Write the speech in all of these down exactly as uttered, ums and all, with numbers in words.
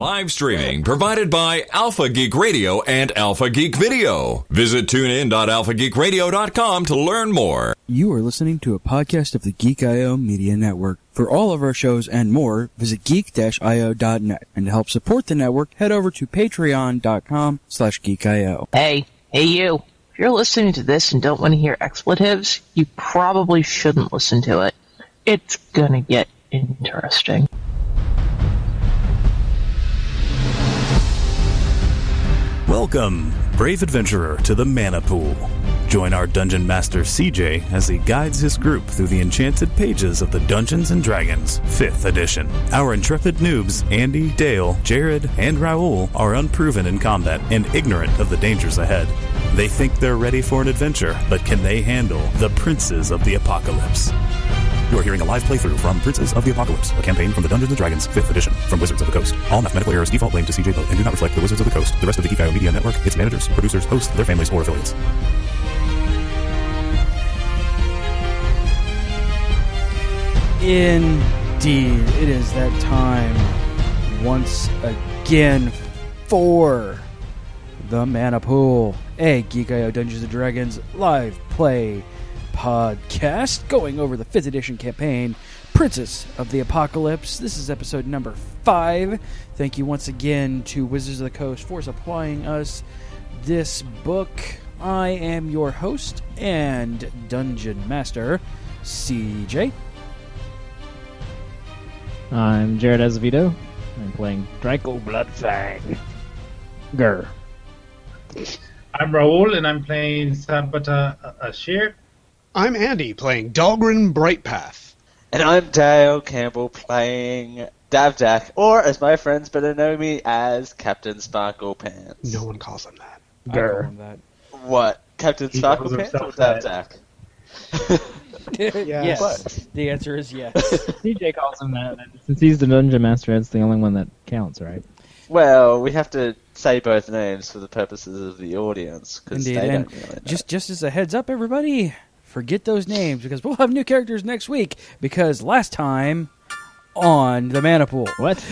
Live streaming provided by Alpha Geek Radio and Alpha Geek Video. Visit tune in dot alpha geek radio dot com to learn more. You are listening to a podcast of the Geek dot I O Media Network. For all of our shows and more, visit geek dash I O dot net. And to help support the network, head over to patreon dot com slash geek I O. Hey, hey you. If you're listening to this and don't want to hear expletives, you probably shouldn't listen to it. It's gonna get interesting. Welcome, brave adventurer, to the Mana Pool. Join our Dungeon Master C J as he guides his group through the enchanted pages of the Dungeons and Dragons fifth edition. Our intrepid noobs, Andy, Dale, Jared, and Raoul, are unproven in combat and ignorant of the dangers ahead. They think they're ready for an adventure, but can they handle the Princes of the Apocalypse? You are hearing a live playthrough from Princes of the Apocalypse, a campaign from the Dungeons and Dragons fifth edition from Wizards of the Coast. All mathematical errors default blame to C J Boat and do not reflect the Wizards of the Coast, the rest of the Geek dot I O Media Network, its managers, producers, hosts, their families, or affiliates. Indeed, it is that time once again for the Mana Pool, a Geek dot I O Dungeons and Dragons live play podcast going over the fifth edition campaign, Princes of the Apocalypse. This is episode number five. Thank you once again to Wizards of the Coast for supplying us this book. I am your host and Dungeon Master, C J. I'm Jared Azevedo. I'm playing Draco Bloodfang. Grr. I'm Raoul, and I'm playing Sabata Ashir. I'm Andy, playing Dahlgren Brightpath. And I'm Dale Campbell, playing Davdak, or as my friends better know me as Captain Sparkle Pants. No one calls him that. I call him that. What? Captain He Sparkle calls Pants or himself Davdak? Yes. Yes. The answer is yes. C J calls him that. Since he's the Dungeon Master, that's the only one that counts, right? Well, we have to say both names for the purposes of the audience, because they Indeed, don't and really know. just just as a heads up, everybody, forget those names because we'll have new characters next week. Because last time on the Mana Pool, What?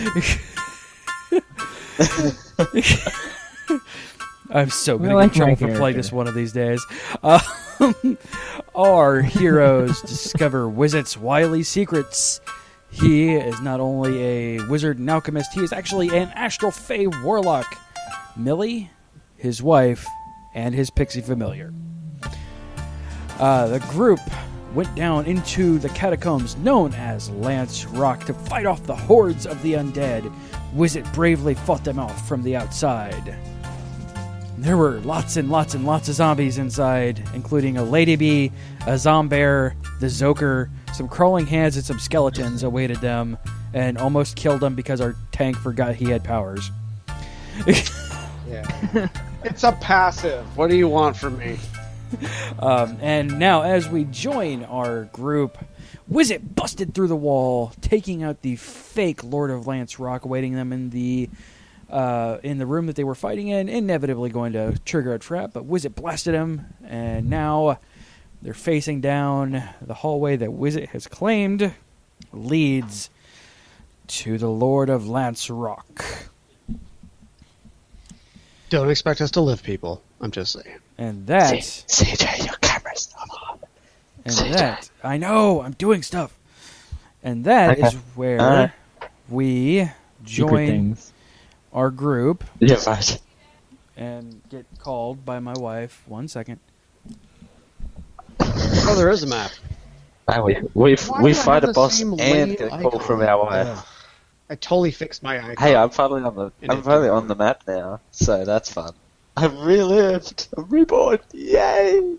I'm so I gonna like get in trouble my for playing character. this one of these days. Um, our heroes discover Wizard's wily secrets. He is not only a wizard and alchemist, he is actually an astral fae warlock. Millie, his wife, and his pixie familiar. Uh, the group went down into the catacombs known as Lance Rock to fight off the hordes of the undead. Wizard bravely fought them off from the outside. There were lots and lots and lots of zombies inside, including a lady bee, a zombear, the Zoker, some crawling hands, and some skeletons awaited them, and almost killed them because our tank forgot he had powers. Yeah. It's a passive. What do you want from me? Um, and now, as we join our group, Wizard busted through the wall, taking out the fake Lord of Lance Rock, awaiting them in the uh, in the room that they were fighting in, inevitably going to trigger a trap. But Wizard blasted him, and now they're facing down the hallway that Wizard has claimed leads to the Lord of Lance Rock. Don't expect us to live, people. I'm just saying. And that... C J, your camera's not on. And C J. that... I know, I'm doing stuff. And that Okay. is where Alright. we Secret join things. our group Yeah, right. and get called by my wife. One second. Oh, there is a map. Wow, we we Why we do I fight have a the boss same and lane get a call icon? from our wife. Ugh. I totally fixed my icon. Hey, I'm finally on the And I'm it finally didn't on the map now, so that's fun. I've relived. I'm reborn. Yay!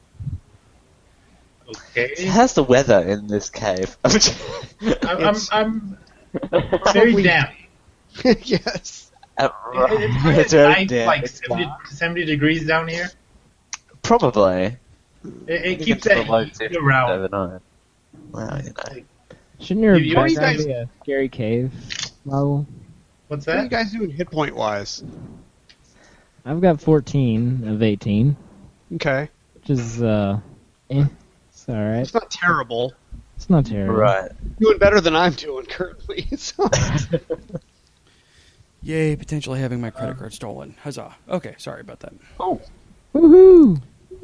Okay. How's the weather in this cave? I'm, I'm, It's- I'm very damp. Yes. Uh, It- It's Very nice, damp. like It's seventy, fine. seventy degrees down here. Probably. It, it You keeps get to that the low heat fifties around. overnight. Well, you know. Shouldn't your You- you- what do you background guys- be a scary cave, Raoul? What's What are you that? guys doing hit point wise? I've got fourteen of eighteen, Okay. which is, uh, eh, it's alright. It's not terrible. It's not terrible. Right. Doing better than I'm doing currently. So. Yay, potentially having my credit card stolen. Huzzah. Okay, sorry about that. Oh. Woohoo!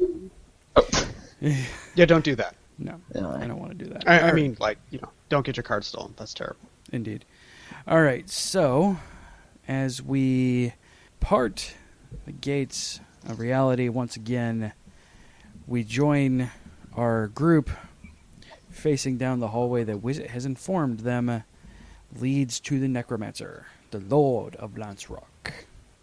Yeah, don't do that. No, Yeah. I don't want to do that. I, I Alright. mean, like, you know, don't get your card stolen. That's terrible. Indeed. All right, so as we part the gates of reality once again, we join our group facing down the hallway that Wizit has informed them leads to the Necromancer, the Lord of Lancerock.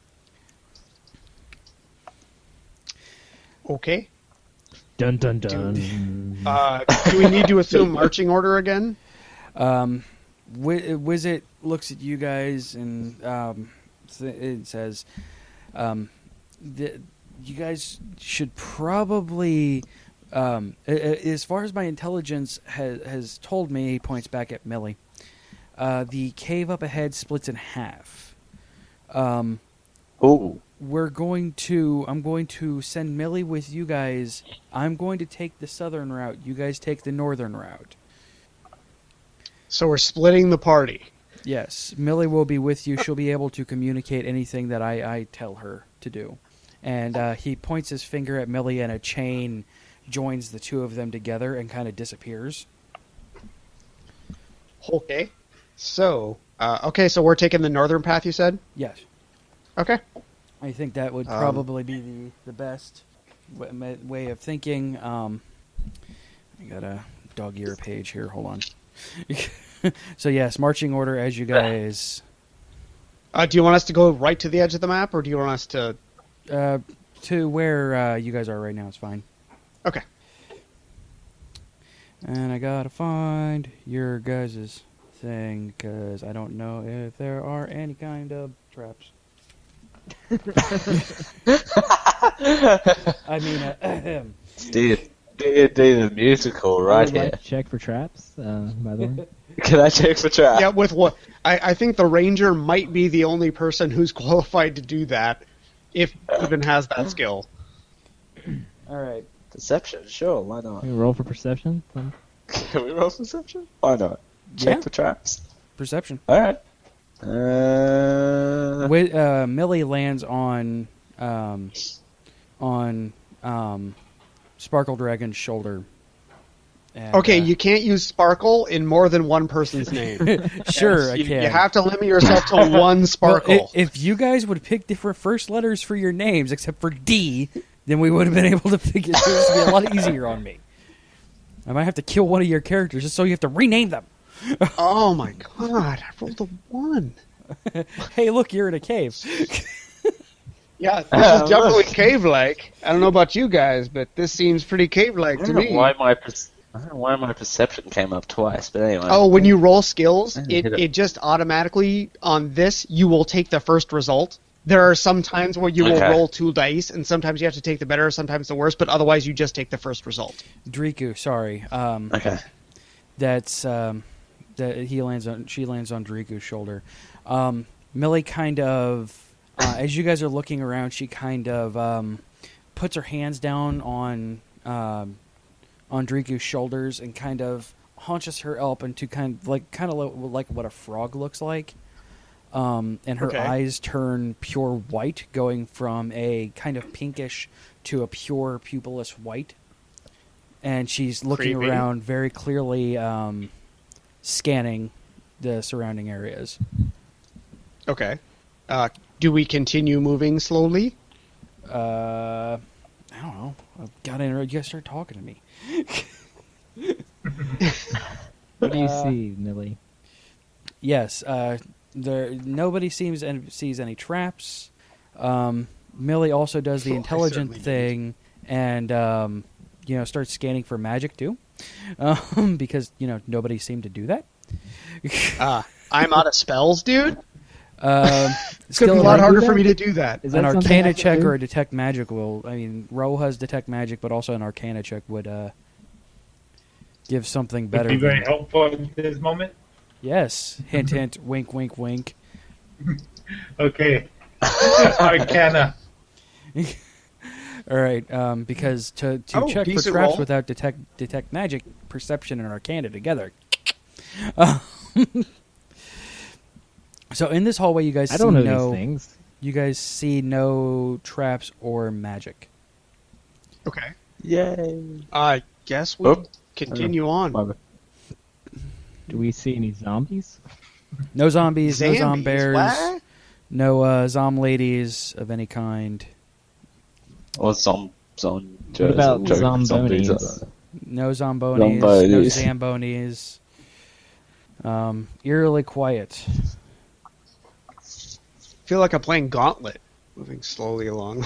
Okay. Dun dun dun. Uh, do we need to assume marching order again? Um, Wi- Wizit looks at you guys and um, th- it says, um, the, you guys should probably, um, a- a- as far as my intelligence has, has told me, he points back at Millie, uh, the cave up ahead splits in half. Um, Ooh. we're going to, I'm going to send Millie with you guys. I'm going to take the southern route. You guys take the northern route. So we're splitting the party. Yes, Millie will be with you. She'll be able to communicate anything that I, I tell her to do. And uh, he points his finger at Millie, and a chain joins the two of them together and kind of disappears. Okay. So, uh, okay, so we're taking the northern path, you said? Yes, Okay. I think that would Um, probably be the, the best w- me- way of thinking. Um, I got a dog ear page here. Hold on. So, yes, marching order as you guys... Uh, do you want us to go right to the edge of the map, or do you want us to... Uh, to where uh, you guys are right now is fine. Okay. And I gotta find your guys' thing, because I don't know if there are any kind of traps. I mean, uh, D and D the musical right I would here. like to check for traps, uh, by the way. Can I check for traps? Yeah, with what... I, I think the ranger might be the only person who's qualified to do that, if he even has that skill. all right. Deception, sure, why not? Can we roll for perception? Um, Can we roll perception? Why not? Check Yeah. for traps. Perception. Alright. Uh, Wi- uh, Millie lands on um, on um, Sparkle Dragon's shoulder. And, Okay, uh, you can't use sparkle in more than one person's name. sure I you, can. you have to limit yourself to one Well, sparkle. i- if you guys would pick different first letters for your names, except for D, then we would have been able to figure this would be a lot easier on me. I might have to kill one of your characters just so you have to rename them. Oh my god, I rolled a one. Hey, look, you're in a cave. Yeah, this is definitely cave-like. I don't know about you guys, but this seems pretty I cave-like to don't know me. why my per- I don't know why my perception came up twice, but anyway. Oh, when you roll skills, I it, hit it. it just automatically, on this, you will take the first result. There are some times where you will Okay. roll two dice, and sometimes you have to take the better, sometimes the worse, but otherwise you just take the first result. Driku, sorry. Um, Okay. that's um, that he lands on. She lands on Driku's shoulder. Um, Millie kind of, uh, as you guys are looking around, she kind of um, puts her hands down on um, on Driku's shoulders and kind of haunches her up into kind of like kind of lo- like what a frog looks like. Um, and her Okay. eyes turn pure white, going from a kind of pinkish to a pure pupilless white. And she's looking Creepy. around very clearly, um, scanning the surrounding areas. Okay. Uh, do we continue moving slowly? Uh, I don't know. I've got to inter- you guys start talking to me. what do you Uh, see, Millie? Yes, uh, there. Nobody seems and sees any traps. Um, Millie also does the Oh, I intelligent certainly thing, and um, you know, starts scanning for magic too, um, because you know nobody seemed to do that. Uh, I'm out of spells, dude. Um, It's going to be a still, lot do harder that? for me to do that. Is an that something I Arcana can check do? or a Detect Magic will. I mean, Roha's Detect Magic, but also an Arcana check would uh, give something Would better. be very than- helpful in this moment. Yes, hint, hint, wink, wink, wink. Okay. Arcana. All right, um, because to, to Oh, check for decent traps roll. without detect detect magic, perception and arcana together. Uh, So in this hallway, you guys I see don't know no, these things. you guys see no traps or magic. Okay. Yay! I guess we Oh. continue on. My bad. Do we see any zombies? No zombies, no Zambies, zombears, what? no uh, zom ladies of any kind, Or zom zom. What about zombies? zombonis? no zombonis, no Zombies. zambonis. Um, eerily quiet. feel like I'm playing Gauntlet, moving slowly along.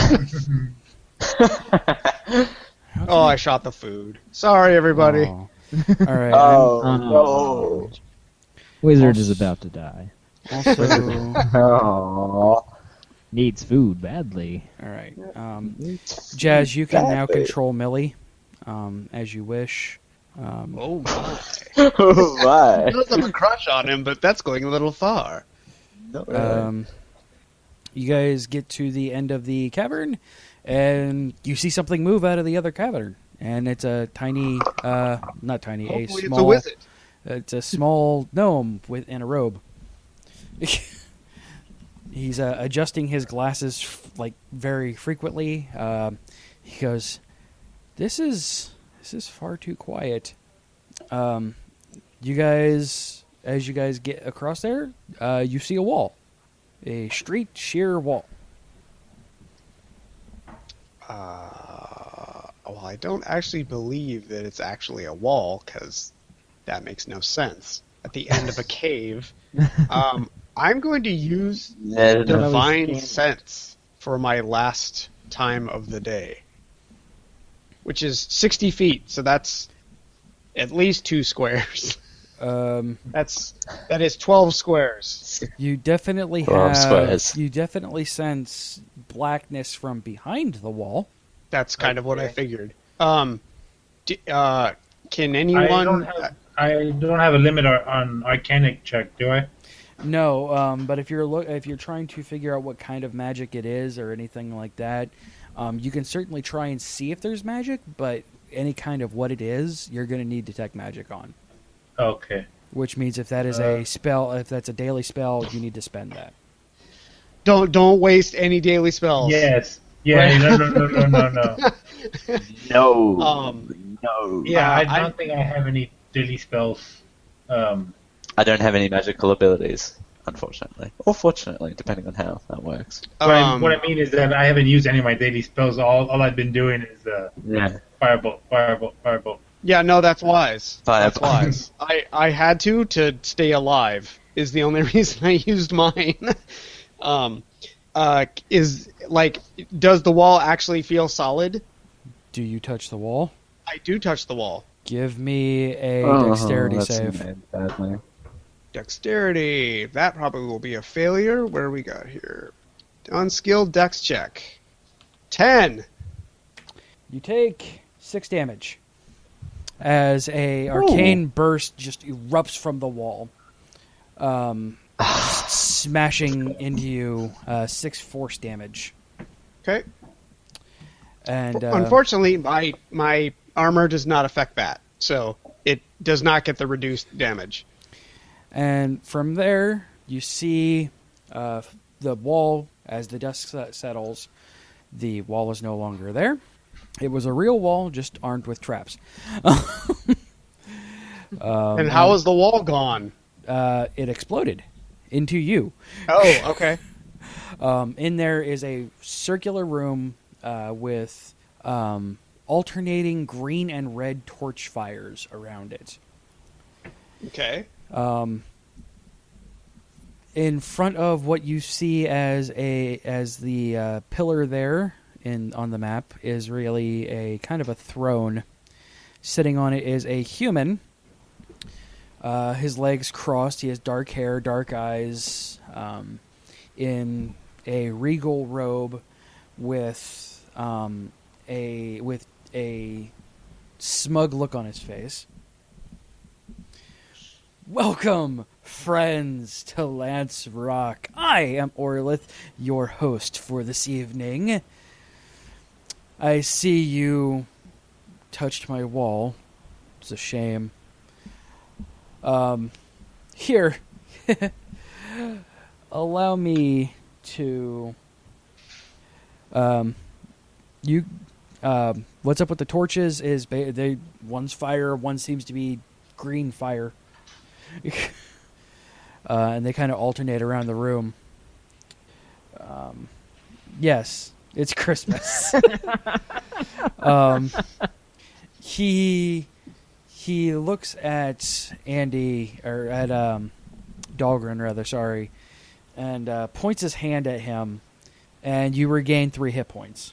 Oh, I shot the food. Sorry, everybody. Oh. All right. Oh Um, no! Wizard Also- is about to die. I'm Also, Oh. Needs food badly. all right. Um, Jazz, you can now Badly. control Millie um, as you wish. Um, Oh my! Oh I my! don't have a crush on him, but that's going a little far. No, Um, you guys get to the end of the cavern, and you see something move out of the other cavern, and it's a tiny, uh, not tiny, a Hopefully, it's small. a wizard. It's a small gnome with in a robe. He's uh, adjusting his glasses f- like very frequently. Um he goes, "This is this is far too quiet." Um, you guys, as you guys get across there, uh, you see a wall, a straight sheer wall. Uh, well, I don't actually believe that it's actually a wall, because that makes no sense. At the end of a cave, um, I'm going to use Yeah, no. Divine scanning. Sense for my last time of the day, which is sixty feet, so that's at least two squares. Um, That's that is twelve squares. you definitely Twelve have. squares. You definitely sense blackness from behind the wall. That's kind of what I Okay. figured. Um, d- uh, can I anyone? don't have I don't have a limit on, on Arcanic check, do I? No, um, but if you're look if you're trying to figure out what kind of magic it is or anything like that, um, you can certainly try and see if there's magic. But any kind of what it is, you're going to need detect magic on. Okay. Which means if that is Uh, a spell, if that's a daily spell, you need to spend that. Don't don't waste any daily spells. Yes. Yeah. No. No. No. No. No. No. No. Um, no. Yeah. I Uh, I- don't think I have any daily spells. Um. I don't have any magical abilities, unfortunately, or fortunately, depending on how that works. What, I, Um, what I mean is that I haven't used any of my daily spells. All all I've been doing is uh, Yeah. firebolt, firebolt, firebolt. Yeah, no, that's wise. That's Fireball. wise. I, I had to to stay alive is the only reason I used mine. um, uh, is like, does the wall actually feel solid? Do you touch the wall? I do touch the wall. Give me a Oh, dexterity that's save. made badly. Dexterity. That probably will be a failure. Where do we got here? Unskilled dex check. Ten. You take six damage as a arcane burst just erupts from the wall, um, smashing into you. Uh, six force damage, Okay. and uh, Unfortunately, my my armor does not affect that, so it does not get the reduced damage. and from there you see uh, the wall as the dust set- settles. The wall is no longer there. It was a real wall, just armed with traps. um, And how is the wall gone? uh, it exploded into you. Oh, okay. Um, in there is a circular room uh, with um, alternating green and red torch fires around it. Okay. Um, in front of what you see as a as the uh, pillar there in on the map is really a kind of a throne. Sitting on it is a human. Uh, his legs crossed. He has dark hair, dark eyes, um, in a regal robe with um, a with a smug look on his face. Welcome, friends, to Lance Rock. I am Orlith, your host for this evening. I see you touched my wall. It's a shame. Um, here, allow me to. Um, you. Um, what's up with the torches? Is ba- they one's fire, one seems to be green fire, uh, and they kind of alternate around the room. Um, yes, it's Christmas. um, he he looks at Andy or at um, Dahlgren rather, sorry, and uh, points his hand at him, and you regain three hit points.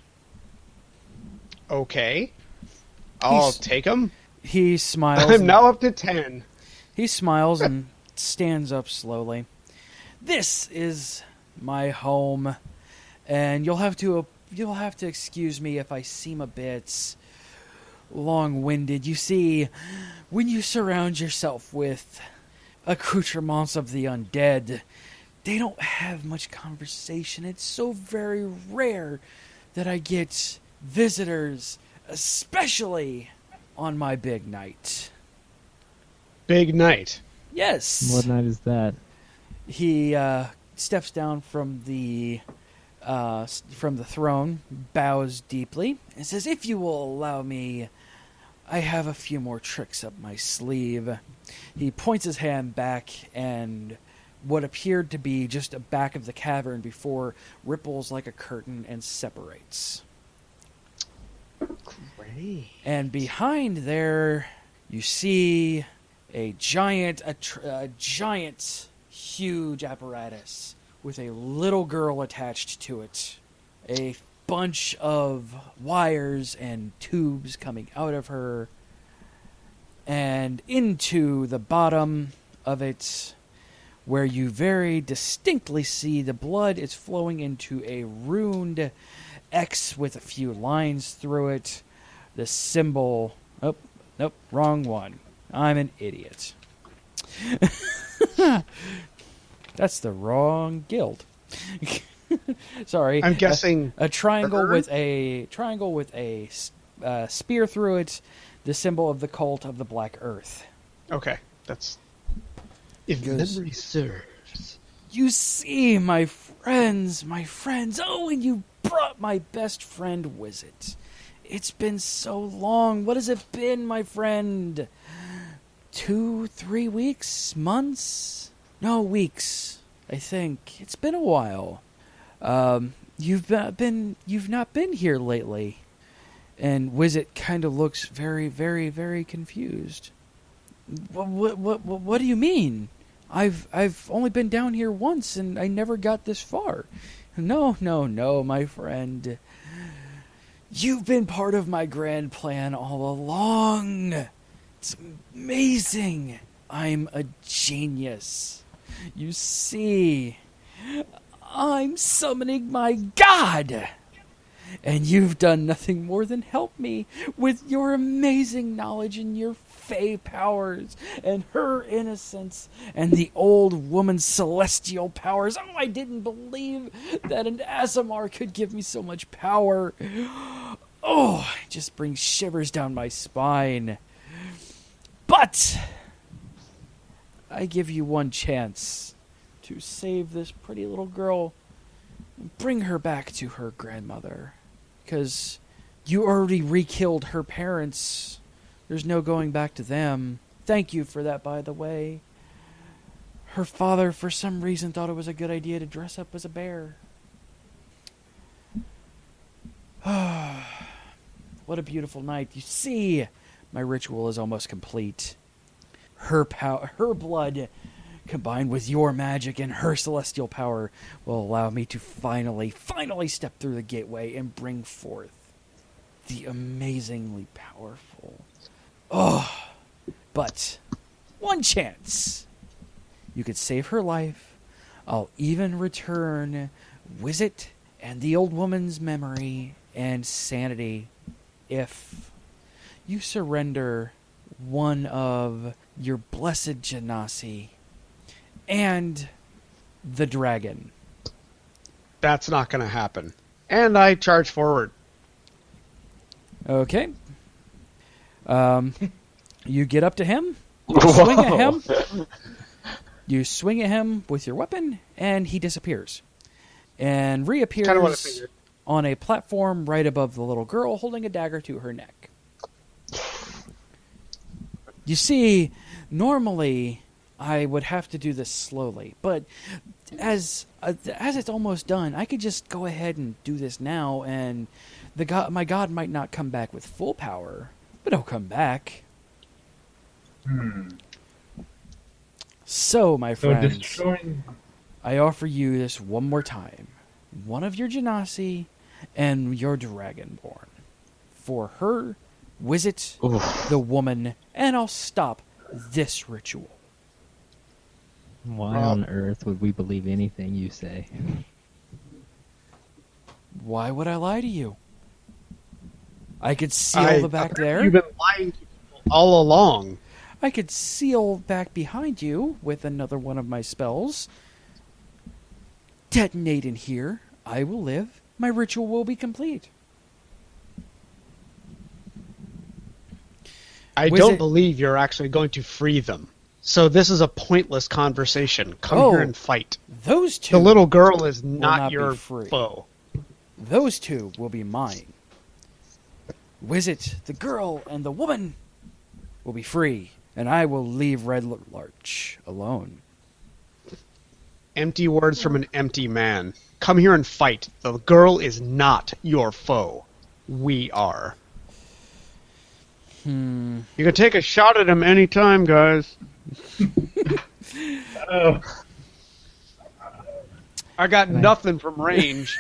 Okay. I'll He's- take them. He smiles. I'm and- now up to ten. He smiles and stands up slowly. This is my home, and you'll have to you'll have to excuse me if I seem a bit long-winded. You see, when you surround yourself with accoutrements of the undead, they don't have much conversation. It's so very rare that I get visitors, especially on my big night. Big night. Yes. What night is that? He uh, steps down from the uh, s- from the throne, bows deeply, and says, "If you will allow me, I have a few more tricks up my sleeve." He points his hand back, and what appeared to be just a back of the cavern before ripples like a curtain and separates. Great. And behind there, you see a giant, a, tr- a giant, huge apparatus with a little girl attached to it. A bunch of wires and tubes coming out of her, and into the bottom of it, where you very distinctly see the blood is flowing into a runed X with a few lines through it. The symbol... Oh, nope, wrong one. I'm an idiot. That's the wrong guild. Sorry. I'm guessing a, a triangle her? with a triangle with a uh, spear through it. The symbol of the cult of the Black Earth. Okay, that's if Goes- memory serves. You see, my friends, my friends. Oh, and you brought my best friend Wizard. It's been so long. What has it been, my friend? Two, three weeks, months? No, weeks. I think it's been a while. Um, you've been, you've not been here lately, and Wizard kind of looks very, very, very confused. What, what, what, what, what do you mean? I've, I've only been down here once, and I never got this far. No, no, no, my friend. You've been part of my grand plan all along. It's amazing. I'm a genius. You see, I'm summoning my god. And you've done nothing more than help me with your amazing knowledge and your fey powers and her innocence and the old woman's celestial powers. Oh, I didn't believe that an Aasimar could give me so much power. Oh, it just brings shivers down my spine. But I give you one chance to save this pretty little girl and bring her back to her grandmother. Because you already re-killed her parents. There's no going back to them. Thank you for that, by the way. Her father, for some reason, thought it was a good idea to dress up as a bear. What a beautiful night. You see, my ritual is almost complete. Her power, her blood, combined with your magic and her celestial power, will allow me to finally, finally step through the gateway and bring forth the amazingly powerful. Oh, but one chance. You could save her life. I'll even return Wizard and the old woman's memory and sanity if you surrender one of your blessed Genasi and the dragon. That's not going to happen. And I charge forward. Okay. Um, you get up to him, swing at him. You swing at him with your weapon, and he disappears. And reappears Kinda what I figured. on a platform right above the little girl, holding a dagger to her neck. You see, normally I would have to do this slowly, but as uh, as it's almost done, I could just go ahead and do this now, and the god, my god might not come back with full power, but he'll come back. Hmm. So, my So friends, destroying. I offer you this one more time. One of your Genasi and your Dragonborn. For her, Wizit, the woman, and I'll stop this ritual. Why on earth would we believe anything you say? Why would I lie to you? I could seal I- the back there. You've been lying to people all along. I could seal back behind you with another one of my spells. Detonate in here. I will live. My ritual will be complete. I Was don't it- believe you're actually going to free them. So this is a pointless conversation. Come Oh. here and fight. Those two. The little girl is not not, be your free. foe. Those two will be mine. Wizit, the girl, and the woman will be free, and I will leave Red Larch alone. Empty words from an empty man. Come here and fight. The girl is not your foe. We are. Hmm. You can take a shot at him anytime, guys. Oh, I got nothing from range.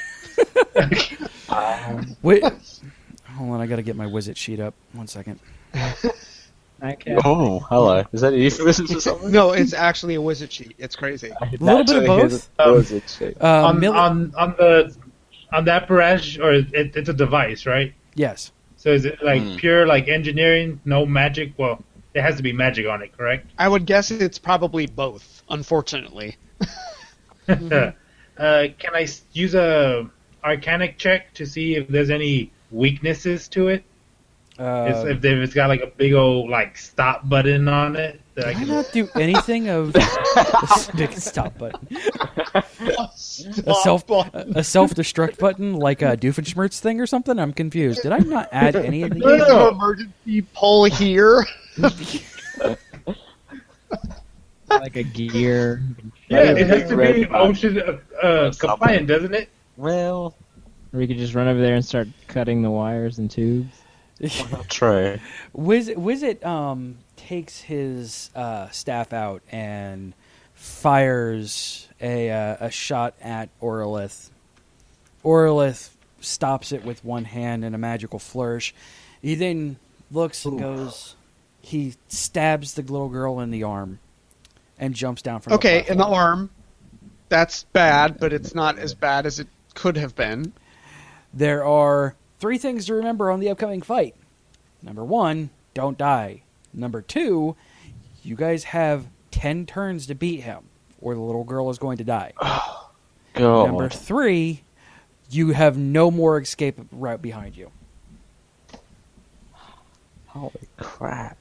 Wait. Hold on, I gotta get my Wizit sheet up. One second. I can't. Oh, hello. Is that a euphemism for something? No, it's actually a wizard sheet. It's crazy. A little bit of both. Oh, is it shit? Uh, on, Mil- on on the on the apparatus, or it, it's a device, right? yes. So is it like Hmm. pure like engineering, no magic? Well, there has to be magic on it, correct? I would guess it's probably both, unfortunately. uh, can I s- use a arcanic check to see if there's any weaknesses to it? Uh, It's- if there- it's got like a big old like stop button on it that I Can I can. not do anything of a big stop button? A self a self destruct button like a Doofenshmirtz thing or something? I'm confused. Did I not add any of these? There's no emergency pull here. Like a gear. Yeah, it has to Red be button. ocean uh, uh, compliant, doesn't it? Well, Or we could just run over there and start cutting the wires and tubes. not true. Wiz Wizit um takes his uh, staff out and fires a uh, a shot at Orlith. Orlith stops it with one hand in a magical flourish. He then looks and goes. He stabs the little girl in the arm and jumps down from. Okay, the in the platform. arm. That's bad, but it's not as bad as it could have been. There are three things to remember on the upcoming fight. Number one, don't die. Number two, you guys have ten turns to beat him, or the little girl is going to die. God. Number three, you have no more escape route behind you. Holy crap.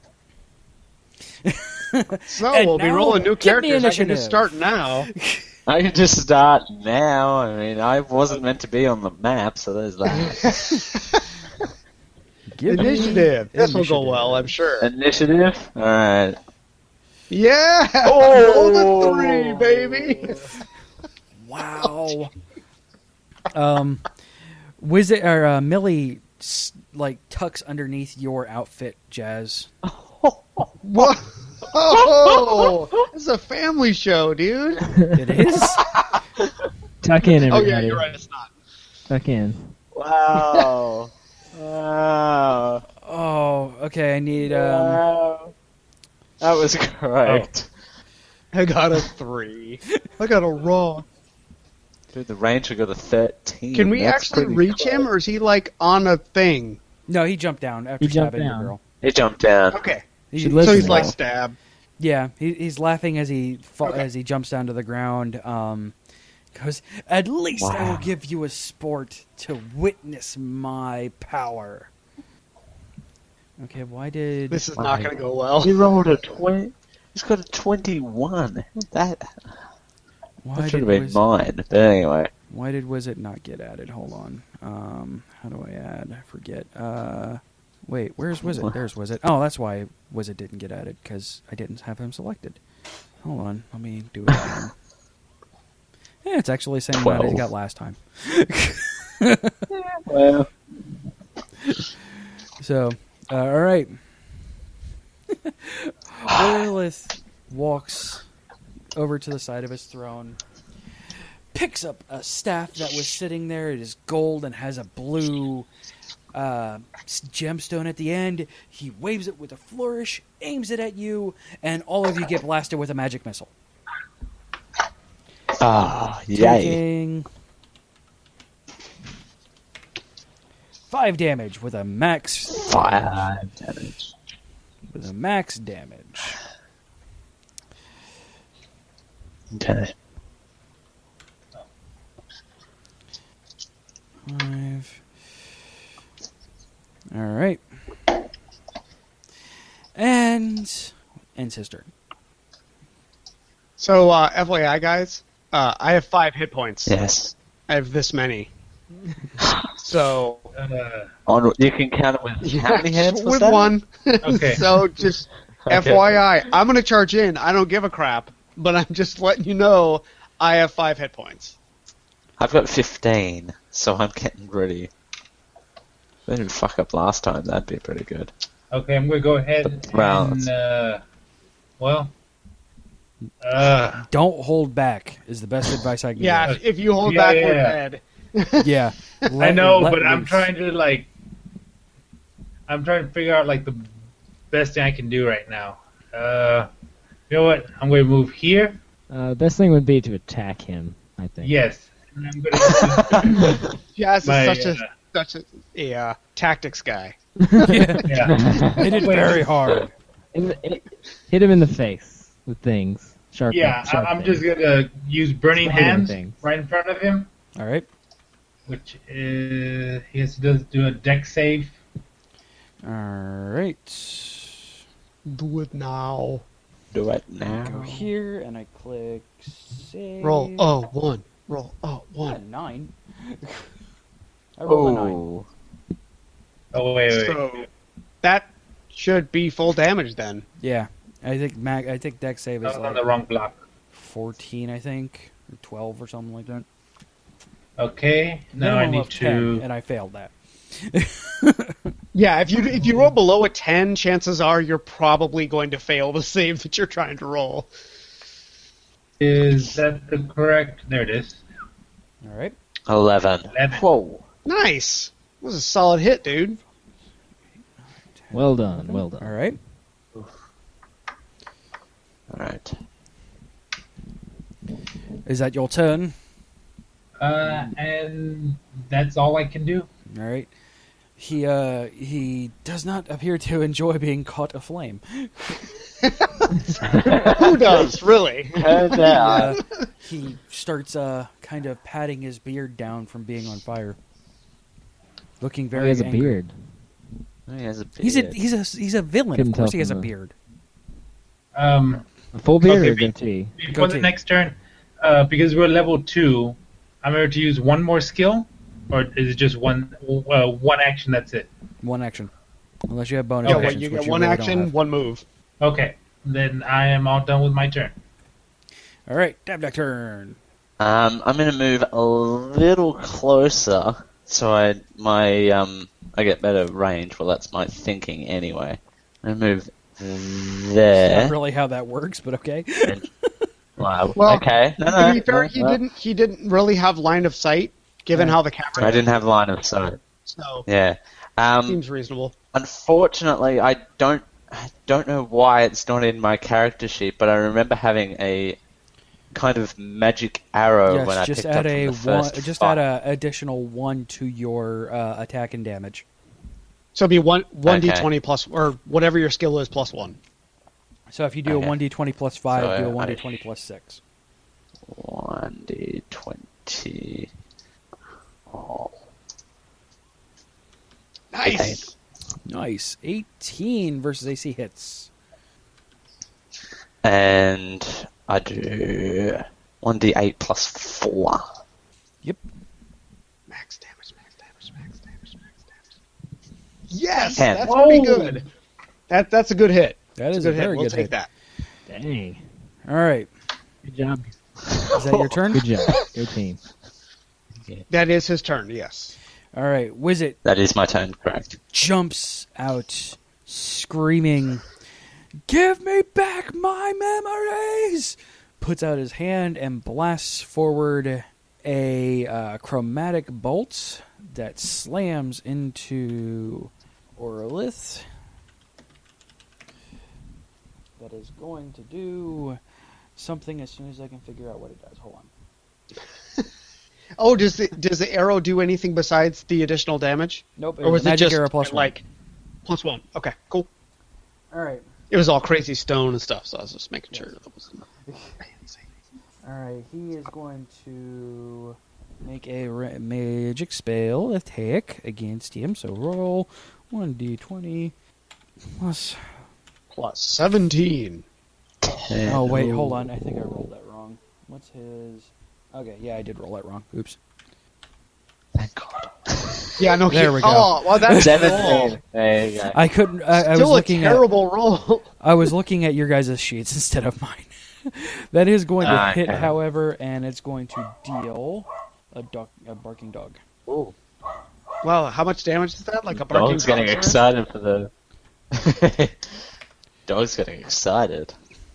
So And we'll be now, rolling new give me characters. I can initiative. just start now. I can just start now. I mean, I wasn't meant to be on the map, so there's that. Give me Initiative. This will go initiative. well, I'm sure. Initiative? Alright. Yeah! Oh! Roll the three, baby! Wow. um, Wizard or uh, Millie s- like tucks underneath your outfit, Jazz. What? Oh! This is a family show, dude. It is. Tuck in, Oh, everybody. yeah, you're right. It's not. Tuck in. Wow. wow. Oh, okay. I need um. Wow. That was great. I got a three. I got a raw. Dude, the ranger got a thirteen. Can we That's actually pretty reach cool. him, or is he, like, on a thing? No, he jumped down after He jumped stabbing down. the girl. He jumped down. Okay. He- She he- lives So in he's, like, Wow. stabbed. Yeah, he, he's laughing as he fa- Okay. as he jumps down to the ground. Um, goes, at least I will Wow. give you a sport to witness my power. Okay, why did This is not going to go well. He rolled a twenty. He's got a twenty-one. That, Why that did should have been Wiz- mine. But anyway. Why did Wizit not get added? Hold on. Um, how do I add? I forget. Uh, wait, where's Wizit? There's Wizit. Oh, that's why Wizit didn't get added, because I didn't have him selected. Hold on. Let me do it again. Yeah, it's actually the same amount as he got last time. Well. So, uh, all right. Orlith walks over to the side of his throne, picks up a staff that was sitting there. It is gold and has a blue uh, gemstone at the end. He waves it with a flourish, aims it at you, and all of you get blasted with a magic missile. Ah, yay. Taking five damage with a max Five damage. with a max damage. Okay. Five. All right. And ends his turn. So, uh, F Y I, guys, uh, I have five hit points. Yes. I have this many. So, Uh, On, you can count it with how many hands was with that? one. Okay. So, just Okay. F Y I, I'm going to charge in. I don't give a crap, but I'm just letting you know I have five hit points. I've got fifteen, so I'm getting ready. If I didn't fuck up last time, that'd be pretty good. okay, I'm gonna go ahead Well, and uh, well, uh, Don't hold back is the best advice I can Yeah, give. if, if you hold Yeah, back, yeah, we're yeah. dead. Yeah. I Let- know, let but I'm loose. trying to like, I'm trying to figure out like the best thing I can do right now. Uh, you know what? I'm going to move here. Uh, the best thing would be to attack him, I think. Yes, and I'm going to. Jazz My, is such uh, a such a, a uh, tactics guy. Yeah. Yeah, Hit it very hard. In the- it- hit him in the face with things. Sharp. yeah. I- sharp I'm things. just gonna use burning Sliding hands things. right in front of him, All right. which is he has to do, do a deck save. All right. Do it now. Do it Go now. here, and I click save. Roll. Oh, one. Roll. Oh, Ah, one. nine. I rolled a nine. Oh. Oh wait, wait. wait. So that should be full damage then. Yeah. I think Mac. I think deck save I is was on like the wrong block. fourteen. I think or twelve or something like that. Okay, now I Minimum need of ten, to. and I failed that. Yeah, if you if you roll below a ten, chances are you're probably going to fail the save that you're trying to roll. Is that the correct? There it is. All right. Eleven. Eleven. Whoa. Nice. That was a solid hit, dude. Well done. Well All done. right. Alright. Is that your turn? Uh, and that's all I can do. All right. He uh he does not appear to enjoy being caught aflame. Who does, really? Turns out. Uh, he starts uh kind of patting his beard down from being on fire, looking Oh, very. he has a angry. beard. He has a beard. He's a he's a he's a villain. Couldn't Of course, tell he has a from the- beard. Um, A full beard Okay, or be- goatee? before the Goatee. next turn, uh, because we're level two, I'm able to use one more skill, or is it just one uh, one action? That's it. One action, unless you have bonus Yeah, Okay. well, actions. you which get one really don't action, have. one move. Okay, then I am all done with my turn. All right, dab deck turn. Um, I'm gonna move a little closer, so I my um I get better range. Well, that's my thinking anyway. I'm gonna move there. Not really how that works, but okay. Wow. Well, okay. No, To no, be fair, no, he no. didn't he didn't really have line of sight, given Yeah. how the camera. I didn't have line of sight. So Yeah. Um, seems reasonable. unfortunately, I don't I don't know why it's not in my character sheet, but I remember having a kind of magic arrow yes, when I just picked add up a from the one. first Just fight. add a additional one to your uh, attack and damage. So it'd be one one d Okay. twenty plus or whatever your skill is plus one. So if you do Okay. a one d twenty plus five, So, do a uh, one d I- twenty plus six. one d twenty. Oh. Nice. Nice. eighteen versus A C hits. And I do one d eight plus four. Yep. Max damage, max damage, max damage, max damage. Yes, Ten. that's pretty good. That that's a good hit. That That's is a a good hit. very We'll good take hit. that. Dang. All right. Good job. Is that your turn? Good job. Your team. That is his turn. Yes. All right. Wizit That is my turn, correct? jumps out, screaming, "Give me back my memories!" Puts out his hand and blasts forward a uh, chromatic bolt that slams into Orlith. That is going to do something as soon as I can figure out what it does. Hold on. Oh, does the does the arrow do anything besides the additional damage? Nope. It Or was was it magic just arrow plus one. like plus one? Okay, cool. All right. It was all crazy stone and stuff, so I was just making sure that was fancy. All right. He is going to make a ra- magic spell attack against him. So roll one d twenty plus. Plus seventeen. Oh wait, hold on. I think I rolled that wrong. What's his? Okay, yeah, I did roll that wrong. Oops. Thank God. Yeah, no. There he- we go. Oh, well, that's Seventeen. There you go. I couldn't. I, I was still a looking at. terrible roll. I was looking at your guys' sheets instead of mine. That is going to Ah, hit, okay. however, and it's going to deal a dog, a barking dog. Ooh. Well, how much damage is that? Like a barking Dog's getting dog? excited for the. Dog's getting excited.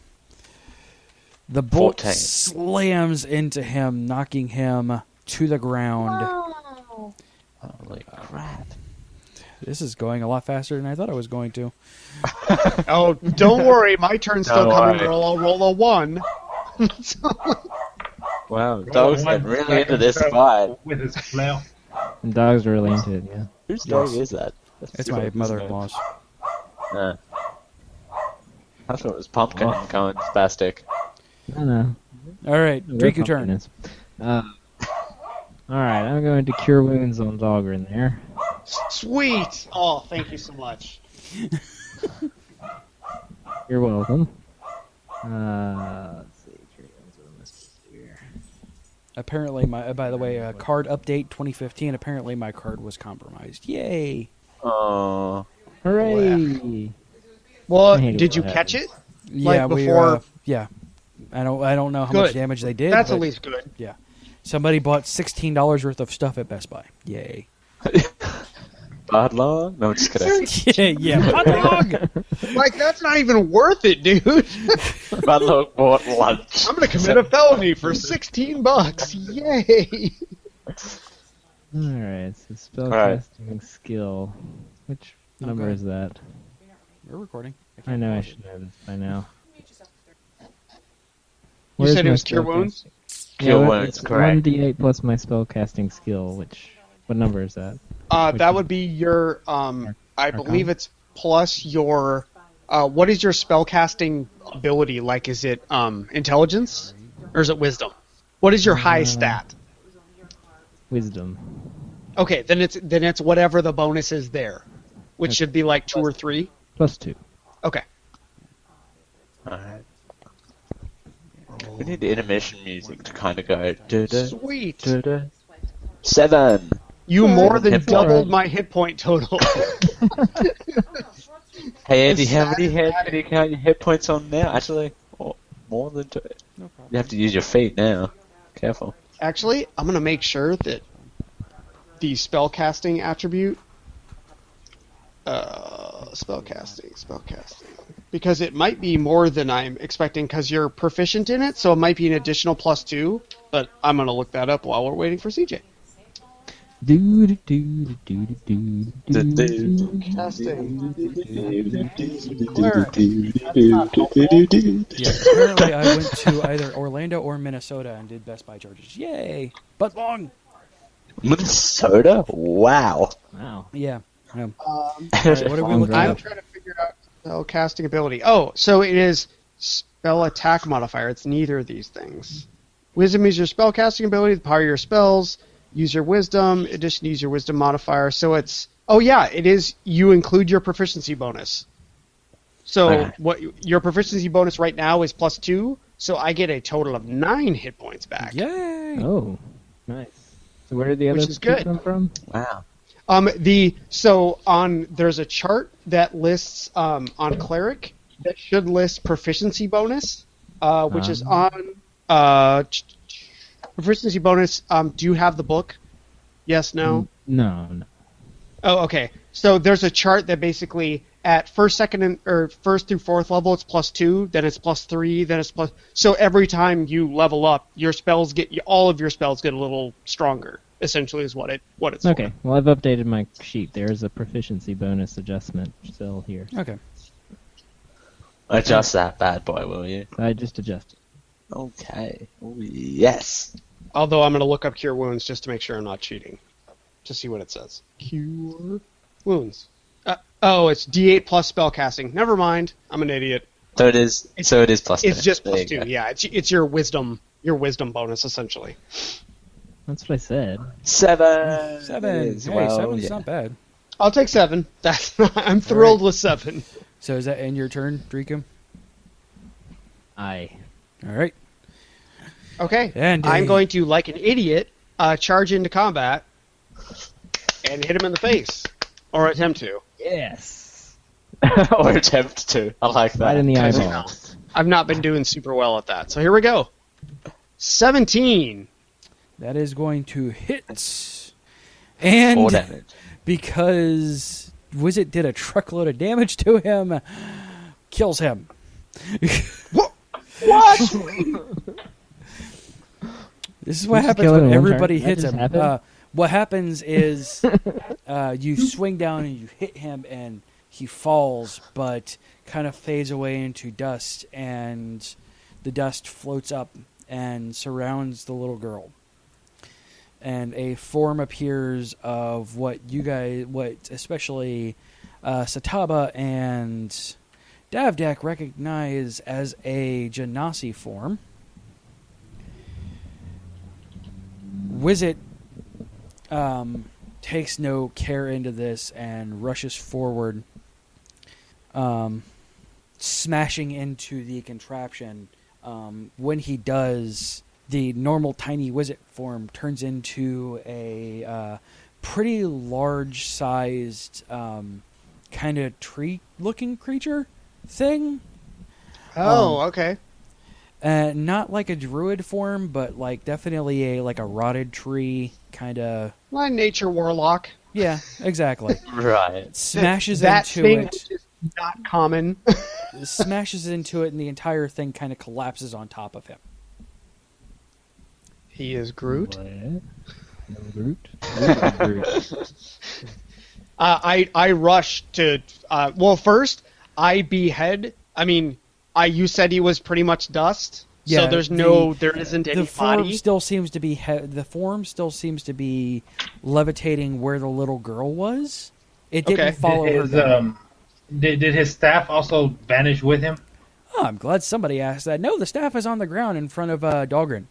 The bolt fourteen. slams into him, knocking him to the ground. Holy crap. This is going a lot faster than I thought it was going to. Oh, don't worry. My turn's still Don't coming, worry. girl. I'll roll a one. Wow, Dog's One getting really into second this travel fight. with his flail. And dogs are really into it, yeah. Whose dog is that? That's It's your my dog, isn't mother-in-law's. it? Uh, I thought it was Pumpkin Oh. going spastic. I know. All right, Where Draco turn. Pumpkin is. Uh, Alright, I'm going to cure wounds on Dogger in there. Sweet. Oh, thank you so much. You're welcome. Uh, let's see. Cure wounds, what am I supposed to do here? Apparently, my uh, by the way, uh, card update twenty fifteen. Apparently, my card was compromised. Yay! Oh, Hooray! Well, I hate it did when you that catch happens. it? Yeah, Like we before- uh, yeah. I don't I don't know how much Good. damage they did. That's but at least good. somebody bought sixteen dollars worth of stuff at Best Buy. Yay! bad law? No, I'm just kidding. yeah, yeah. Hot dog! Like, that's not even worth it, dude. Bad luck bought lunch. I'm gonna commit a felony for sixteen bucks. Yay! Alright, so Alright. spellcasting skill. Which number Okay. is that? We're recording. I know I should know this by now. You Where's said it my was cure spellcast- wounds? Cure yeah, wounds, it's correct. one d eight plus my spellcasting skill, which... What number is that? Uh, Which that one? would be your, um, I Arcana? believe it's plus your, uh, what is your spellcasting ability? Like, is it, um, intelligence? Or is it wisdom? What is your high Uh, stat? Wisdom. Okay, then it's, then it's whatever the bonus is there. Which Okay. should be like two or three? Plus two. Okay. Alright. We need the intermission music to kind of go. Da-da, Sweet. da-da. Seven. You more than Hit point. doubled my hit point total. Hey Andy, It's how many sad hit, that- can you count your hit points on now? Actually, oh, more than two. No problem. You have to use your feet now. Careful. Actually, I'm going to make sure that the spellcasting attribute, uh, spellcasting, spellcasting, because it might be more than I'm expecting because you're proficient in it, so it might be an additional plus two, but I'm going to look that up while we're waiting for C J. Do do do do do do do do. Casting. Yeah, apparently I went to either Orlando or Minnesota and did Best Buy charges. Yay! But long. Minnesota? Wow. Wow. Yeah. Um, Um, what are we Long looking drive. I'm trying to figure out spellcasting ability. Oh, so it is spell attack modifier. It's neither of these things. Wisdom is your spellcasting ability, the power of your spells. Use your wisdom. Addition, use your wisdom modifier. So it's oh yeah, it is. You include your proficiency bonus. So Okay. what your proficiency bonus right now is plus two, so I get a total of nine hit points back. Yay! Oh, nice. So where did the other Which is two good. come from? Wow. Um, the so on there's a chart that lists um, on cleric that should list proficiency bonus, uh, which is Ah. on uh, ch- ch- proficiency bonus. Um, do you have the book? Yes, no. No, no. Oh, okay. So there's a chart that basically at first, second, and or first through fourth level it's plus two, then it's plus three, then it's plus. So every time you level up, your spells get all of your spells get a little stronger. Essentially, is what it what it's Okay, well, I've updated my sheet. There's a proficiency bonus adjustment still here. Okay. Adjust that bad boy, will you? So I just adjusted. Okay. Oh, yes. for. Although I'm going to look up cure wounds just to make sure I'm not cheating, to see what it says. Cure wounds. Uh, oh, it's D eight plus spellcasting. Never mind. I'm an idiot. So it is. So it is plus. It's two. just There plus you two. go. Yeah, it's it's your wisdom your wisdom bonus essentially. That's what I said. Seven. Seven. It is. Hey, Well, seven's yeah. not bad. I'll take seven. That's I'm thrilled right. with seven. So is that in your turn, Draco? I. All right. Okay. And I'm a- going to, like an idiot, uh, charge into combat and hit him in the face, or attempt to. Yes. Or attempt to. I like that. Right in the Guys, eyeball. I've not been doing super well at that, so here we go. Seventeen. That is going to hit. And Four damage. because Wizard did a truckload of damage to him, kills him. What? What? This is what You just happens kill him when in one turn? everybody That hits just him. happened? Uh, what happens is uh, you swing down and you hit him, and he falls, but kind of fades away into dust, and the dust floats up and surrounds the little girl. And a form appears of what you guys, what especially uh, Sataba and Davdak recognize as a Genasi form. Wizit um, takes no care into this and rushes forward, um, smashing into the contraption. Um, when he does, the normal tiny Wizit form turns into a uh, pretty large-sized um, kind of tree-looking creature thing. Oh, Um, okay. Uh, not like a druid form, but like definitely a like a rotted tree kind of. My nature warlock. Yeah, exactly. Right. Smashes that into thing, it. which is not common. Smashes into it, and the entire thing kind of collapses on top of him. He is Groot. What? No Groot? Groot. Uh, I I rush to. Uh, well, first I behead. I mean, I you said he was pretty much dust. Yeah, so there's no, the- there isn't any The form body. still seems to be he- the form still seems to be levitating where the little girl was. It didn't Okay. follow Did her his, down. um, did, did his staff also vanish with him? Oh, I'm glad somebody asked that. No, the staff is on the ground in front of uh, Dahlgren.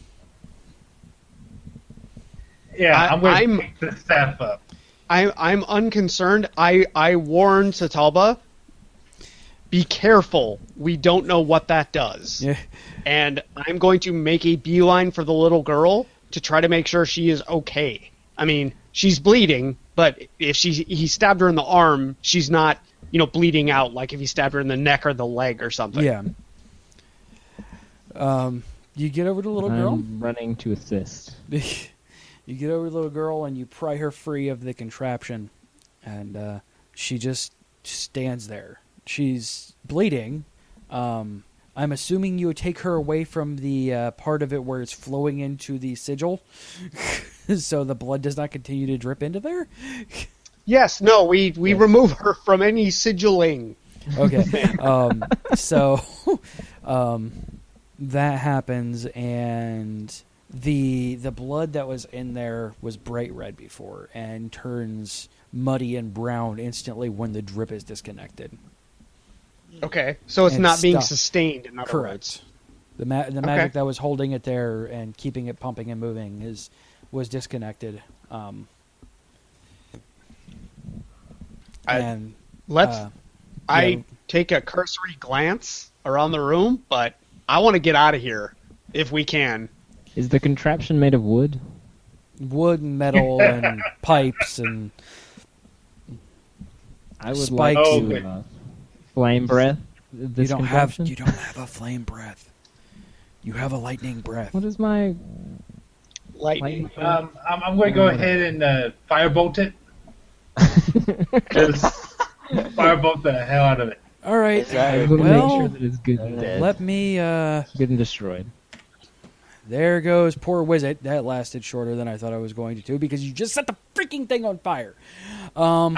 Yeah, I- I'm going I'm- to pick the staff up. I I'm unconcerned. I I warn Satalba. Be careful. We don't know what that does. Yeah. And I'm going to make a beeline for the little girl to try to make sure she is okay. I mean, she's bleeding, but if she he stabbed her in the arm, she's not, you know, bleeding out like if he stabbed her in the neck or the leg or something. Yeah. Um, you get over to the little girl. I'm running to assist. You get over to the little girl and you pry her free of the contraption, and uh, she just stands there. She's bleeding. Um, I'm assuming you would take her away from the uh, part of it where it's flowing into the sigil, so the blood does not continue to drip into there. Yes, no, we we remove her from any sigilling. Okay. Um, so um, that happens, and the the blood that was in there was bright red before and turns muddy and brown instantly when the drip is disconnected. Okay, so it's And not being stuck. sustained. In other words. Correct. The ma- the magic that was holding it there and keeping it pumping and moving is was disconnected. Um, I- and Let's. uh, I Yeah. take a cursory glance around the room, but I want to get out of here if we can. Is the contraption made of wood? wood and metal and pipes and I would Spikes. like Oh, to okay. uh, flame breath. you This don't have contraption. you don't have a flame breath. You have a lightning breath. What is my Lightning. lightning? Um, I'm, I'm going to go ahead and uh, firebolt it. Just firebolt the hell out of it. All right. I will Well, make sure that it's good and dead. Let me. Uh, Good and destroyed. there goes poor Wizard. That lasted shorter than I thought I was going to do because you just set the freaking thing on fire. Um,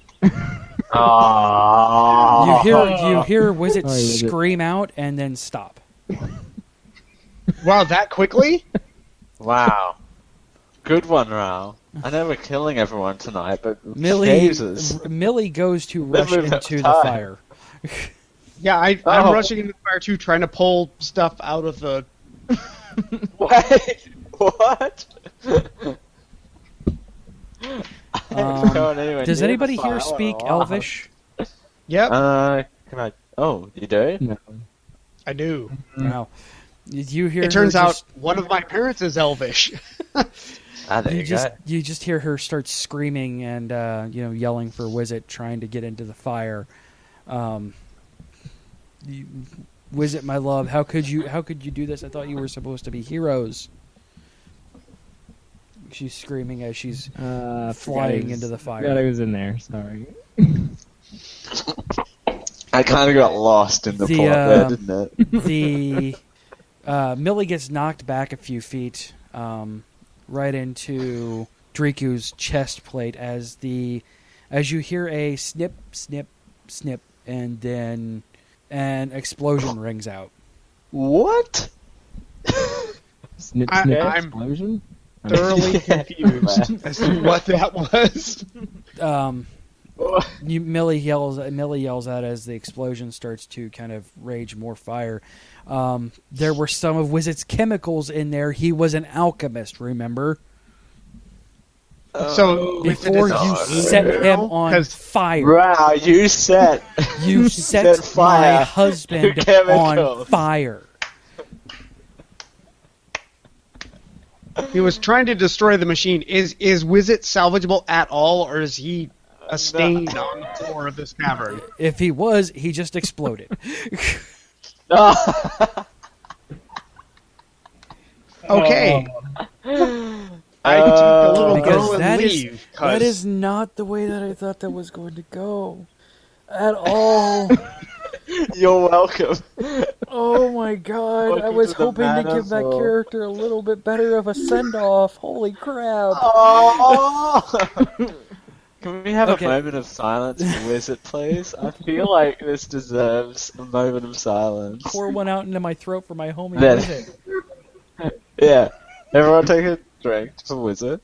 Oh. you hear you hear Wizard Sorry, Wizard. scream out and then stop. Wow, that quickly? Wow. Good one, Rao. I know we're killing everyone tonight, but Millie Jesus. R- Millie goes to They rush move into the outside. fire. Yeah, I, I'm Oh. rushing into the fire too, trying to pull stuff out of the. Wait, what? Um, Going anywhere Does near the anybody fire, here speak wow. Elvish? Yep, Uh, can I? Oh, you do? No. I do. No. Did you hear? It turns her out just- one of my parents is Elvish. Ah, there you you, just go. you just hear her start screaming and uh, you know yelling for Wizard, trying to get into the fire. Um, you, Wizard, my love, how could you how could you do this? I thought you were supposed to be heroes. She's screaming as she's Uh, Flying forgot I was- into the fire. Forgot I was in there. Sorry. I kind of got lost in the, The, plot uh, there, didn't it? the uh, Millie gets knocked back a few feet, um, right into Driku's chest plate as the as you hear a snip, snip, snip, and then an explosion rings out. What? Snip, I- snip, I'm- explosion. Thoroughly confused as to what that was. Um, you, Millie yells. Millie yells out as the explosion starts to kind of rage more fire. Um, there were some of Wizard's chemicals in there. He was an alchemist, remember? So Before you set him on 'Cause- fire, Wow, you set. you set, set fire my husband to chemicals. on fire. He was trying to destroy the machine. Is is Wizard salvageable at all, or is he a stain on the floor of this cavern? If he was, he just exploded. Okay, Oh, I took the little Because girl and that is- leave. 'cause- That is not the way that I thought that was going to go. At all. You're welcome. Oh my god. I Welcome was to the hoping to give that Manasaur. character a little bit better of a send off. Holy crap. Oh! Can we have Okay. a moment of silence for Wizard, please? I feel like this deserves a moment of silence. Pour one out into my throat for my homie Then- Wizard. Yeah. Everyone take a drink for Wizard.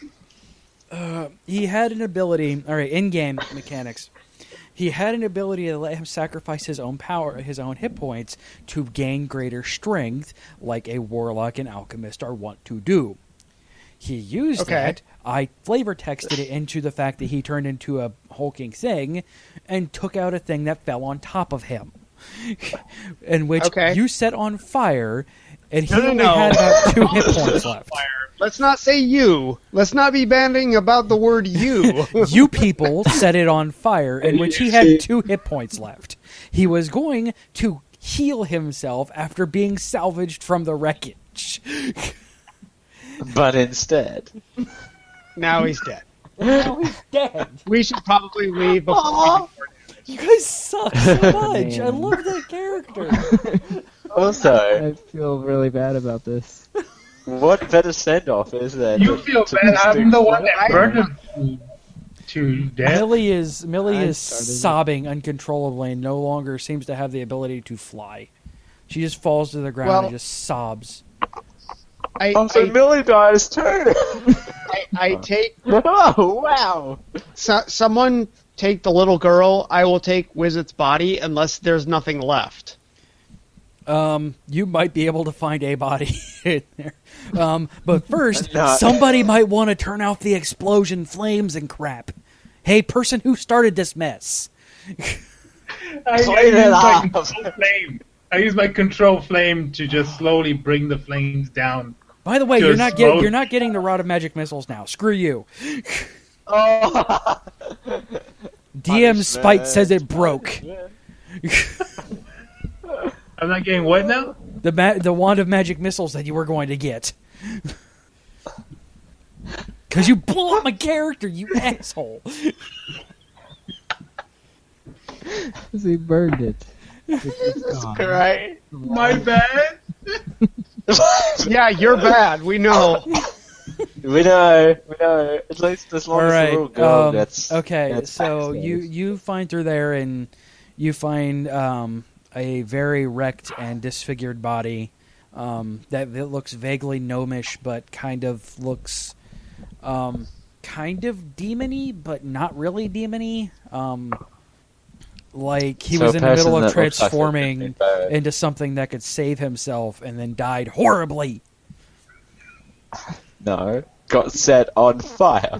Uh, he had an ability. All right, in-game mechanics. He had an ability to let him sacrifice his own power, his own hit points, to gain greater strength, like a warlock and alchemist are wont to do. He used Okay. that. I flavor texted it into the fact that he turned into a hulking thing, and took out a thing that fell on top of him, in which Okay. you set on fire, and he No, no, only no. had about two hit points left. Let's not say you. Let's not be bandying about the word you. You people set it on fire, in which he had two hit points left. He was going to heal himself after being salvaged from the wreckage. But instead. Now he's dead. Now he's dead. We should probably leave before we You guys suck so much. I Man. love that character. Also, I feel really bad about this. what better send off is there? you to- feel to bad. I'm stick- the one that burned him to, to death. Millie is Millie I is started it. sobbing uncontrollably and no longer seems to have the ability to fly. She just falls to the ground Well- and just sobs. I, Also, I, Millie dies too! I, I take Oh, wow! so, someone take the little girl. I will take Wizard's body unless there's nothing left. Um, you might be able to find a body in there. Um, but first, Not- somebody might want to turn off the explosion flames and crap. Hey, person who started this mess. I, I Clean it use my up. control flame. I use my control flame to just slowly bring the flames down. By the way, Just you're not getting smoke. you're not getting the rod of magic missiles now. Screw you. Oh. D M Spite says it broke. I'm not getting what now? The ma- the wand of magic missiles that you were going to get. Because you blew up my character, you asshole. Because he burned it. It's gone. Right. My bad. Yeah, you're bad. We know. We know, we know. At least as long All as the right. little girl um, gets. okay. gets So backstage. you you find through there and you find um, a very wrecked and disfigured body um, that, that looks vaguely gnomish, but kind of looks um, kind of demony, but not really demony. Um, like he So was a in the middle person of that looks like a transforming really bad- into something that could save himself, and then died horribly. No, got set on fire.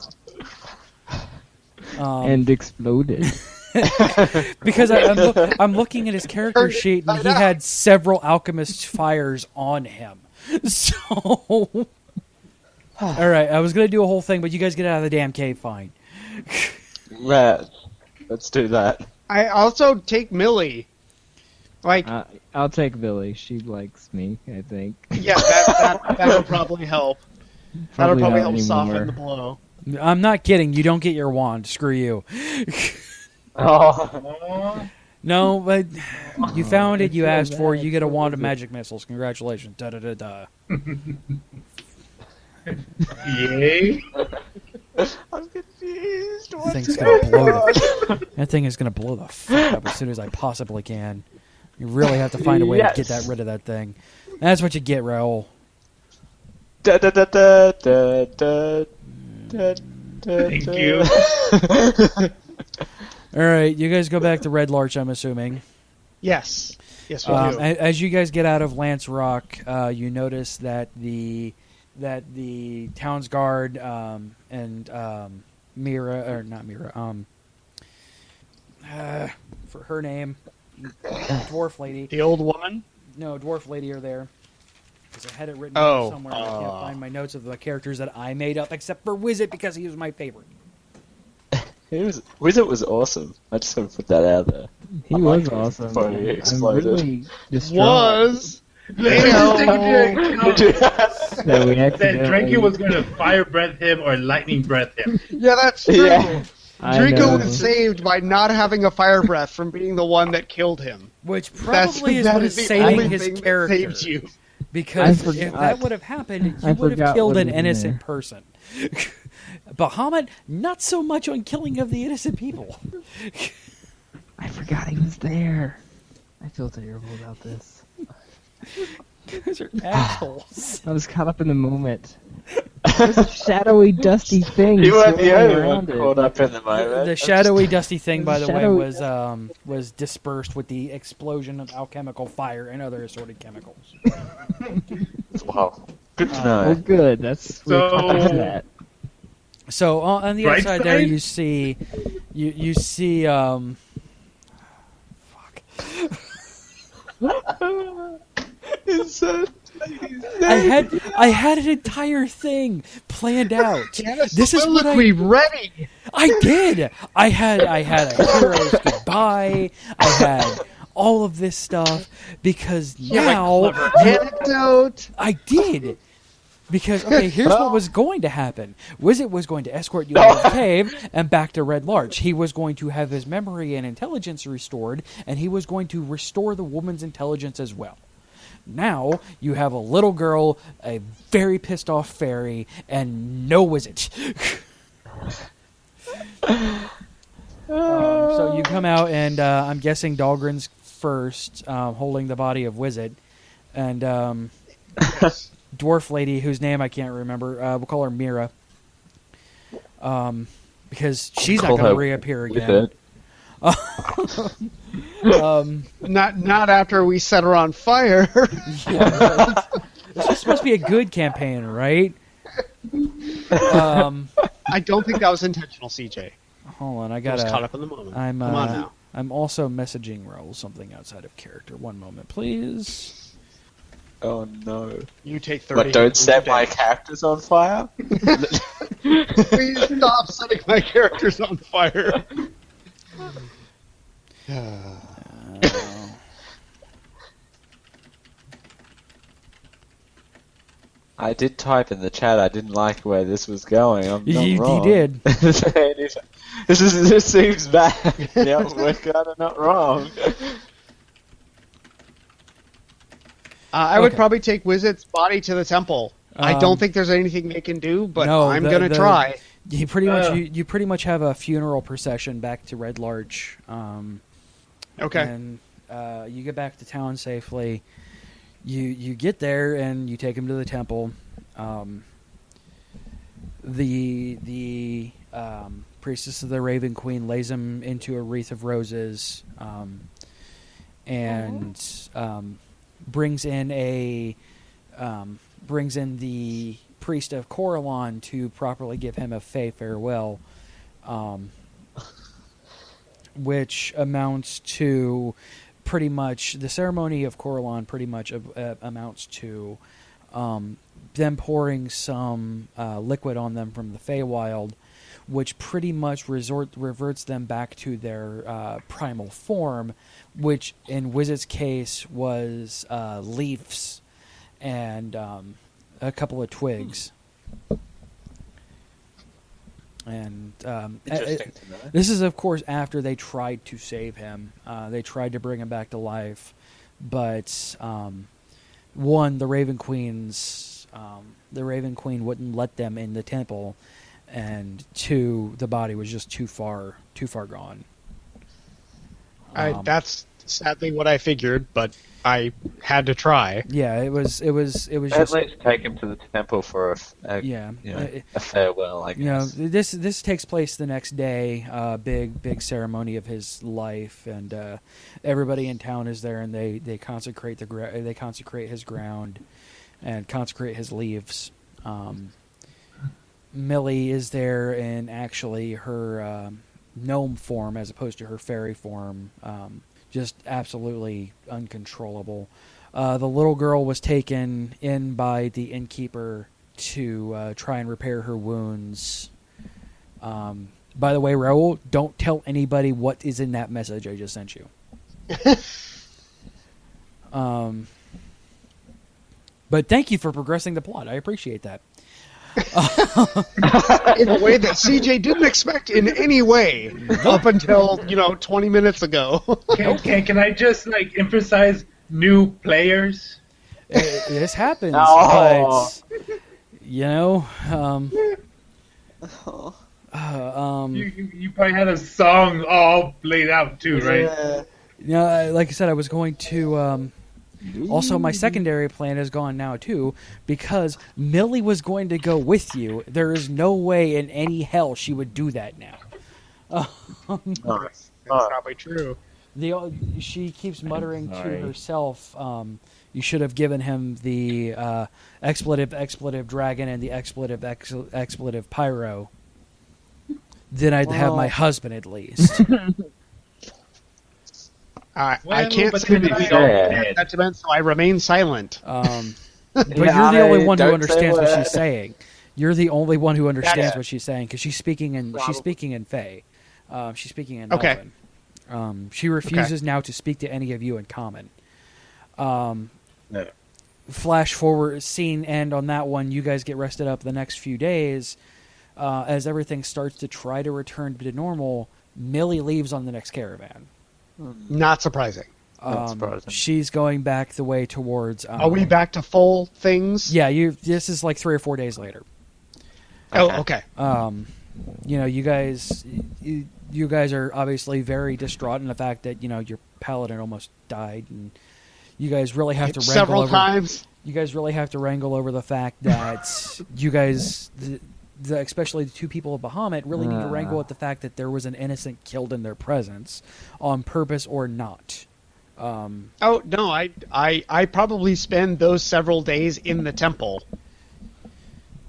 Um, And exploded. Because I, I'm, loo- I'm looking at his character sheet, and he had several alchemist fires on him. So, all right, I was gonna do a whole thing, but you guys get out of the damn cave, fine. Right. Let's do that. I also take Millie. Like, uh, I'll take Billy. She likes me, I think. yeah, that, that, that'll probably help. That'll probably not help soften anymore. the blow. I'm not kidding. You don't get your wand. Screw you. Oh. No, but you found it. You feel asked for it. bad. You get a wand of What is it? magic missiles. Congratulations. Da da da da. Yay. I'm confused. That thing's gonna blow the, that thing is gonna blow the fuck up as soon as I possibly can. You really have to find a way Yes. to get that rid of that thing. That's what you get, Raoul. Da, da, da, da, da, da, da, da, Thank da. you. All right, you guys go back to Red Larch, I'm assuming. Yes. Yes, we Um, do. a- as you guys get out of Lance Rock, uh, you notice that the that the town's guard um, and um, Mira, or not Mira, um, uh, for her name, dwarf lady. The old woman? No, dwarf lady are there. Because I had it written Oh. down somewhere. and I can't Uh. find my notes of the characters that I made up, except for Wizard because he was my favorite. He was, Wizard was awesome. I just want to put that out there. He I was liked him awesome. before he I'm exploded. really distraught Was. Let's just take into account that we that accidentally... Draco was going to fire breath him or lightning breath him. Yeah, that's true. Yeah. I Draco know. was saved by not having a fire breath from being the one that killed him. Which That's, probably is that what is is the only saving his thing that character. saves you. Because I if forgot. that would have happened, you I would have forgot killed what an was in innocent there. person. Bahamut, not so much on killing of the innocent people. I forgot he was there. I feel terrible about this. Those are assholes. I was caught up in the moment. There's a shadowy, dusty thing. You weren't the swirling only one around it. caught up in the moment. The shadowy, dusty thing, by the way, Shadowy- was um, was dispersed with the explosion of alchemical fire and other assorted chemicals. Wow. Good to Oh, know. good. That's we So- accomplished that. So uh, on the Right outside there, side? you see, you you see, um, fuck. I had I had an entire thing planned out. This is what I we ready. I did. I had I had a hero's goodbye. I had all of this stuff because now Anecdote. I did. Because okay, here's what was going to happen. Wizard was going to escort you out of the cave and back to Red Larch. He was going to have his memory and intelligence restored, and he was going to restore the woman's intelligence as well. Now you have a little girl, a very pissed off fairy, and no wizard. um, so you come out, and uh, I'm guessing Dahlgren's first, um, holding the body of Wizard, and um, dwarf lady whose name I can't remember. Uh, we'll call her Mira, um, because she's not Call going to her reappear again. Wizard. um, Not not after we set her on fire. yeah, this was supposed to be a good campaign, right? Um, I don't think that was intentional, C J. hold on, I I was caught gotta. up in the moment. I'm. Come on Uh, now. I'm also messaging Raoul something outside of character. One moment, please. Oh no. You take thirty. But don't hits set my today. characters on fire? Please stop setting my characters on fire. Uh, I did type in the chat I didn't like where this was going. I'm not You- you wrong. did. this, is, this seems bad. Yeah, we're kind of not wrong. Uh, I would Okay. probably take Wizard's body to the temple. I don't Um, think there's anything they can do, but no, I'm the- gonna the- try. You pretty much Uh. you, you pretty much have a funeral procession back to Red Larch. Um, Okay. And uh, you get back to town safely. You you get there and you take him to the temple. Um, the the um, priestess of the Raven Queen lays him into a wreath of roses, um, and um, brings in a um, brings in the priest of Coralon to properly give him a fey farewell. Um, which amounts to pretty much the ceremony of Coralon pretty much uh, amounts to um, them pouring some uh, liquid on them from the Feywild, which pretty much resort reverts them back to their uh, primal form, which in Wizard's case was uh, leaves and um, a couple of twigs. And um, Interesting it- to know. this is, of course, after they tried to save him. Uh, they tried to bring him back to life, but um, one, the Raven Queens, um, the Raven Queen wouldn't let them in the temple, and two, the body was just too far, too far gone. I, Um, that's sadly what I figured, but I had to try. Yeah, it was, it was, it was At just, least take him to the temple for a, a, yeah. you know, Uh, a farewell, I You know, guess. this this takes place the next day. Uh, big big ceremony of his life, and uh, everybody in town is there, and they, they consecrate the gra- they consecrate his ground, and consecrate his leaves. Um, Millie is there in actually her um, gnome form as opposed to her fairy form. Um, just absolutely uncontrollable. Uh, the little girl was taken in by the innkeeper to uh, try and repair her wounds. Um, by the way, Raoul, don't tell anybody what is in that message I just sent you. um, but thank you for progressing the plot. I appreciate that. In a way that C J didn't expect in any way up until, you know, twenty minutes ago. Can, can, can I just like emphasize new players? It- this happens, Oh. but you know, um, uh, um, You, you you probably had a song all played out too, right? Yeah. you know, I- like I said, I was going to. Um, also, my secondary plan is gone now too because Millie was going to go with you. There is no way in any hell she would do that now. That's probably true. The she keeps muttering Sorry. to herself. Um, you should have given him the uh, expletive expletive dragon and the expletive ex- expletive pyro. Then I'd have my Well. husband at least. I, Well, I can't but say then that we you all don't did. have sentiment, so I remain silent. Um, but Yeah, you're the only I one who don't understands say what what- she's saying. You're the only one who understands Yeah. what she's saying because she's speaking in Probably. she's speaking in Fey. Um, she's speaking in Okay. Elven. Um, she refuses now to speak to any of you in common. Um, No. Flash forward scene end on that one. You guys get rested up the next few days. Uh, as everything starts to try to return to normal, Millie leaves on the next caravan. Not surprising. Not Um, surprising. she's going back the way towards. Um, Are we back to full things? Yeah, you. This is like three or four days later. Oh, okay. Um, you know, you guys, you, you guys are obviously very distraught in the fact that you know your paladin almost died, and you guys really have to wrangle Several over. times. You guys really have to wrangle over the fact that you guys, the, the, especially the two people of Bahamut, really need to wrangle at the fact that there was an innocent killed in their presence, on purpose or not. Um, Oh no, I I I probably spend those several days in the temple.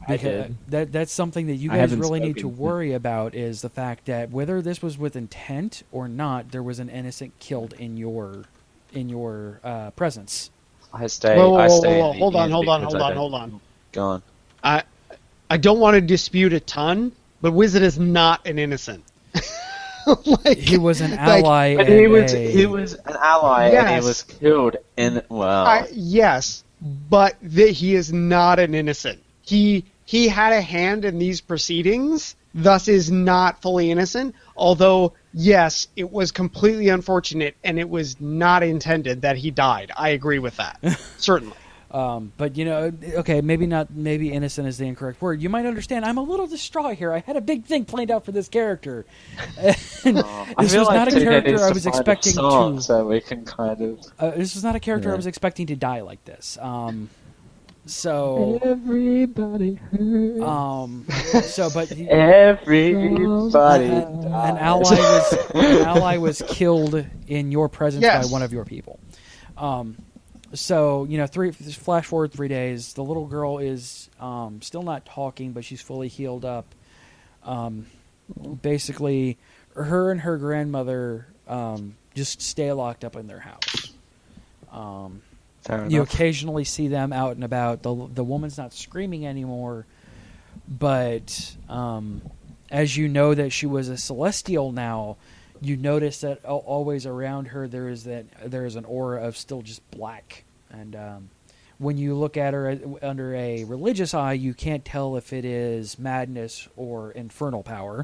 I Because did. that that's something that you I guys haven't really need to spoken. worry about is the fact that whether this was with intent or not, there was an innocent killed in your in your uh, presence. I stay. Whoa, whoa, I whoa, stay. whoa, in the hold on, inn hold on, because hold I on, don't- hold on. Go on. I I don't want to dispute a ton, but Wizard is not an innocent. like, He was an like, ally. But and he was a- he was an ally and Yes. he was killed in well. I, yes, but th- he is not an innocent. He he had a hand in these proceedings, thus is not fully innocent. Although, yes, it was completely unfortunate, and it was not intended that he died. I agree with that, certainly. Um, but you know, okay, maybe not. Maybe innocent is the incorrect word. You might understand. I'm a little distraught here. I had a big thing planned out for this character. And I this feel was like not a T J character needs I to was find a expecting song to. so we can kind of. Uh, this was not a character I Yeah. was expecting to die like this. Um, so, Everybody hurts. um, so, but he- Everybody. an dies. ally was an ally was killed in your presence Yes. by one of your people. Um, so you know, three flash forward three days. The little girl is um, still not talking, but she's fully healed up. Um, basically, her and her grandmother um, just stay locked up in their house. Um, Fair you enough. occasionally see them out and about. The the woman's not screaming anymore, but um, as you know that she was a celestial now, you notice that al- always around her there is that there is an aura of still just black. And um, when you look at her under a religious eye, you can't tell if it is madness or infernal power.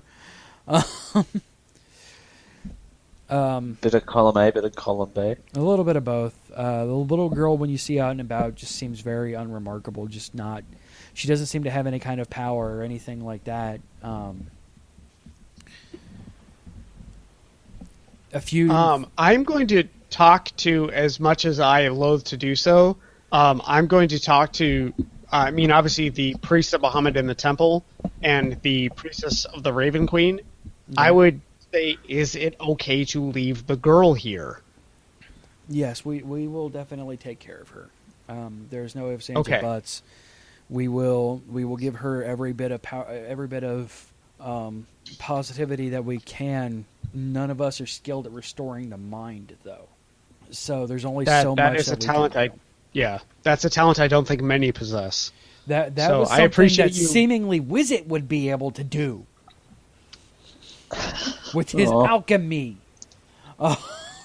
um, Bit of column A, bit of column B. A little bit of both. Uh, the little girl, when you see out and about, just seems very unremarkable. Just not. She doesn't seem to have any kind of power or anything like that. Um, a few. Um, I'm going to talk to, as much as I loathe to do so, um, I'm going to talk to, I mean, obviously the priest of Bahamut in the temple and the priestess of the Raven Queen. I would say, is it okay to leave the girl here? Yes, we, we will definitely take care of her. Um, there's no ifs, ands, Okay. or buts. We will we will give her every bit of power, every bit of um, positivity that we can. None of us are skilled at restoring the mind, though. So there's only That so that much is that a we talent can I, do. yeah, that's a talent I don't think many possess. That that So was I something appreciate that you- seemingly Wizit would be able to do with his Aw. alchemy. Uh,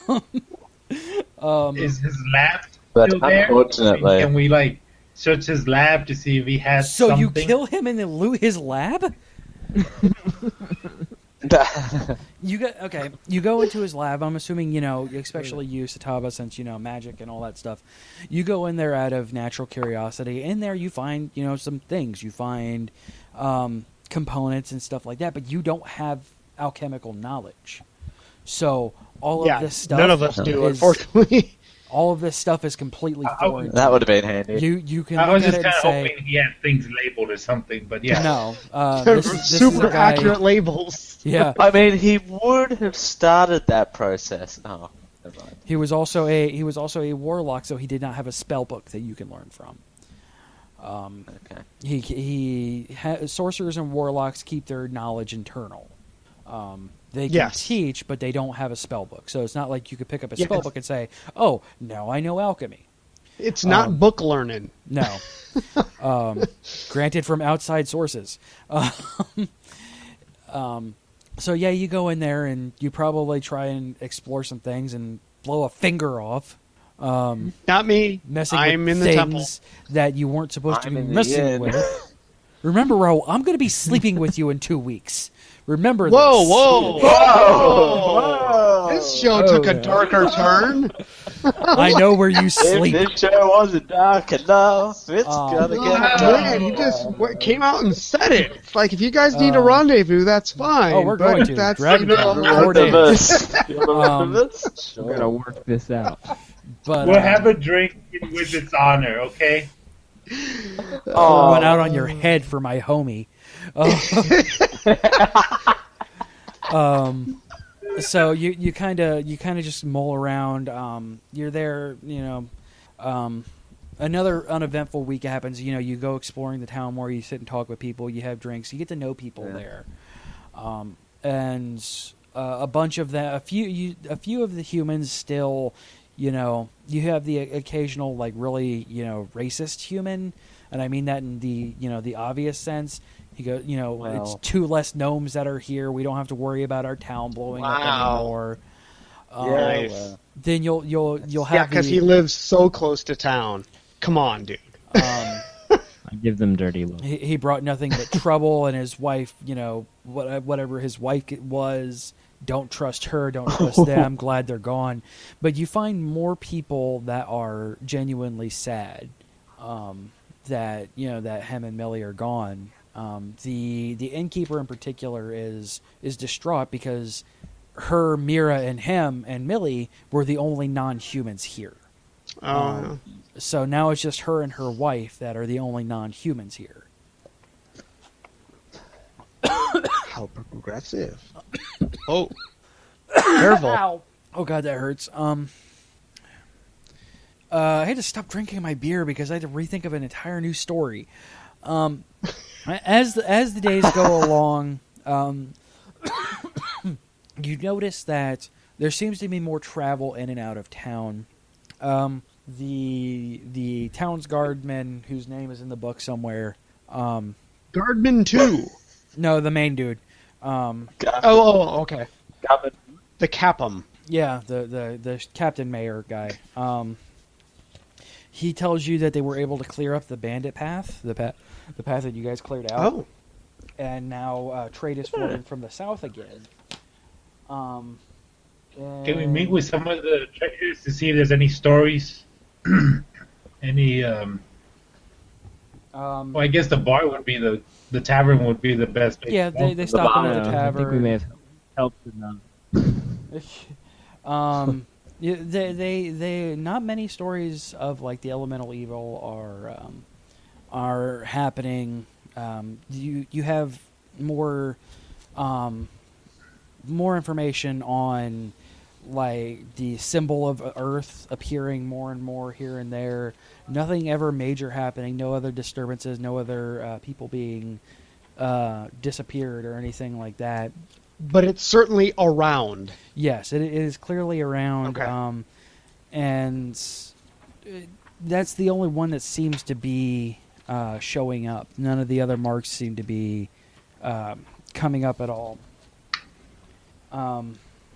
um, Is his lab But still there? unfortunately- Can we like search his lab to see if he has so you something? kill him in the loo his lab? You go okay. You go into his lab. I'm assuming you know, especially you, Sataba, since you know magic and all that stuff. You go in there out of natural curiosity. In there, you find you know some things. You find um, components and stuff like that, but you don't have alchemical knowledge. So all Yeah, of this stuff, none of us do, is- unfortunately. all of this stuff is completely I- I foreign. That would have been handy. you you can I look was at just it and kind of say, hoping he had things labeled or something, but yeah. no. Uh, this, is- this is Super a guy, accurate labels. Yeah. I mean, he would have started that process. Oh, never mind. He was also a he was also a warlock, so he did not have a spell book that you can learn from. Um, Okay. he he ha- sorcerers and warlocks keep their knowledge internal. Um, they can Yes. teach, but they don't have a spell book. So it's not like you could pick up a Yeah, spell it's- book and say, "Oh, now I know alchemy." It's not Um, book learning. No. um, granted from outside sources. Um, um, so yeah, you go in there and you probably try and explore some things and blow a finger off. Um, Not me. messing I'm with in the things temple. that you weren't supposed I'm to be in the messing inn. with. Remember, Ro, I'm going to be sleeping with you in two weeks. Remember Whoa, this. whoa, whoa! This show took a darker turn. I know where you If sleep. this show wasn't dark enough, it's Um, gonna get Oh, dark. man, he just w- came out and said it. It's like, if you guys need a Um, rendezvous, that's fine. oh, we're but going to. That's Dragon you Con. know, Four days. Rest of Um, us? We're gonna work this out. But We'll uh, have a drink in Wizard's honor, okay? pour one out on your head for my homie. Uh, um, so you you kind of you kind of just mull around. Um, you're there, you know. Um, another uneventful week happens. You know, you go exploring the town more, you sit and talk with people, you have drinks, you get to know people Yeah. there. Um, and uh, a bunch of the, a few, you, a few of the humans still, you know, you have the occasional, like, really, you know, racist human, and I mean that in the, you know, the obvious sense. You go, you know, Well- it's two less gnomes that are here. We don't have to worry about our town blowing up Wow. anymore. Um, Nice. well, Then you'll you'll you'll Yeah, have because the, he lives so close to town. Come on, dude. um, I give them dirty looks. he, he brought nothing but trouble, and his wife, you know, what, whatever his wife was, don't trust her, don't trust them. Glad they're gone. But you find more people that are genuinely sad um, that you know that him and Millie are gone. Um, the the innkeeper in particular is is distraught because her, Mira, and him and Millie were the only non-humans here. Oh, Um, So now it's just her and her wife that are the only non-humans here. how progressive. Oh, careful. Ow. Oh god, that hurts. Um, uh, I had to stop drinking my beer because I had to rethink of an entire new story. Um, as the, as the days go along, um, you notice that there seems to be more travel in and out of town. Um, the the town's guardman, whose name is in the book somewhere. Um, Guardman two. no, the main dude. Um, Oh, oh, okay. Government. The Capum. Yeah, the, the, the Captain Mayor guy. Um, he tells you that they were able to clear up the bandit path, the path, the path that you guys cleared out, Oh, and now uh, trade is flowing from the south again. Um, Can we meet with some of the traders to see if there's any stories? any, um, Um, well, I guess the bar would be the, the tavern would be the best. place yeah, to they go. they stop in at the Yeah, I think we may tavern. have helped enough. um, yeah, they, they they not many stories of like the elemental evil are um, are happening. Um, you you have more um, more information on like the symbol of Earth appearing more and more here and there. Nothing ever major happening. No other disturbances. No other uh, people being uh, disappeared or anything like that. but it's certainly around. Yes, it, it is clearly around, Okay. um, and it, that's the only one that seems to be uh, showing up. None of the other marks seem to be um, coming up at all. Um,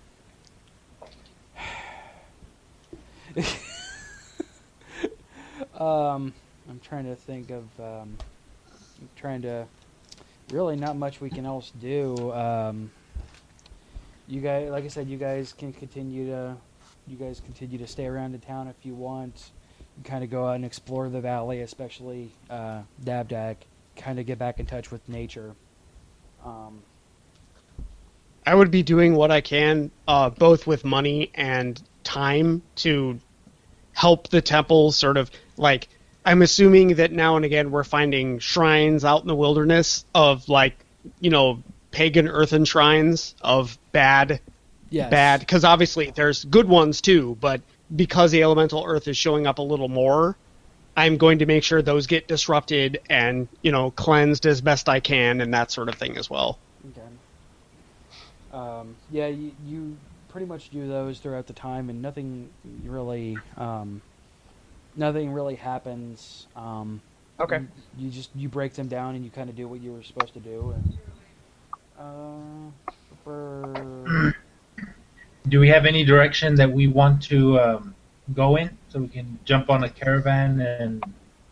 um, I'm trying to think of. Um, I'm trying to. Really, not much we can else do. Um, you guys, like I said, you guys can continue to, you guys continue to stay around the town if you want. You kind of go out and explore the valley, especially uh, Dabdak. Kind of get back in touch with nature. Um, I would be doing what I can, uh, both with money and time, to help the temple sort of, like, I'm assuming that now and again we're finding shrines out in the wilderness of, like, you know, pagan earthen shrines of bad, yes. bad, because obviously there's good ones too, but because the elemental earth is showing up a little more, I'm going to make sure those get disrupted and, you know, cleansed as best I can and that sort of thing as well. Okay. Um, yeah, you, you pretty much do those throughout the time, and nothing really, um, nothing really happens. Um, Okay. You, you just you break them down, and you kind of do what you were supposed to do. And uh, for, Do we have any direction that we want to um, go in so we can jump on a caravan and?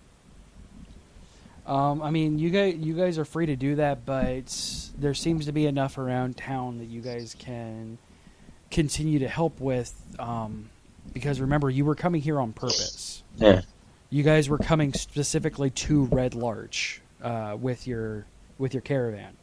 um, I mean, you guys you guys are free to do that, but there seems to be enough around town that you guys can continue to help with. Um, because remember, you were coming here on purpose. Yeah. You guys were coming specifically to Red Larch uh, with your with your caravan.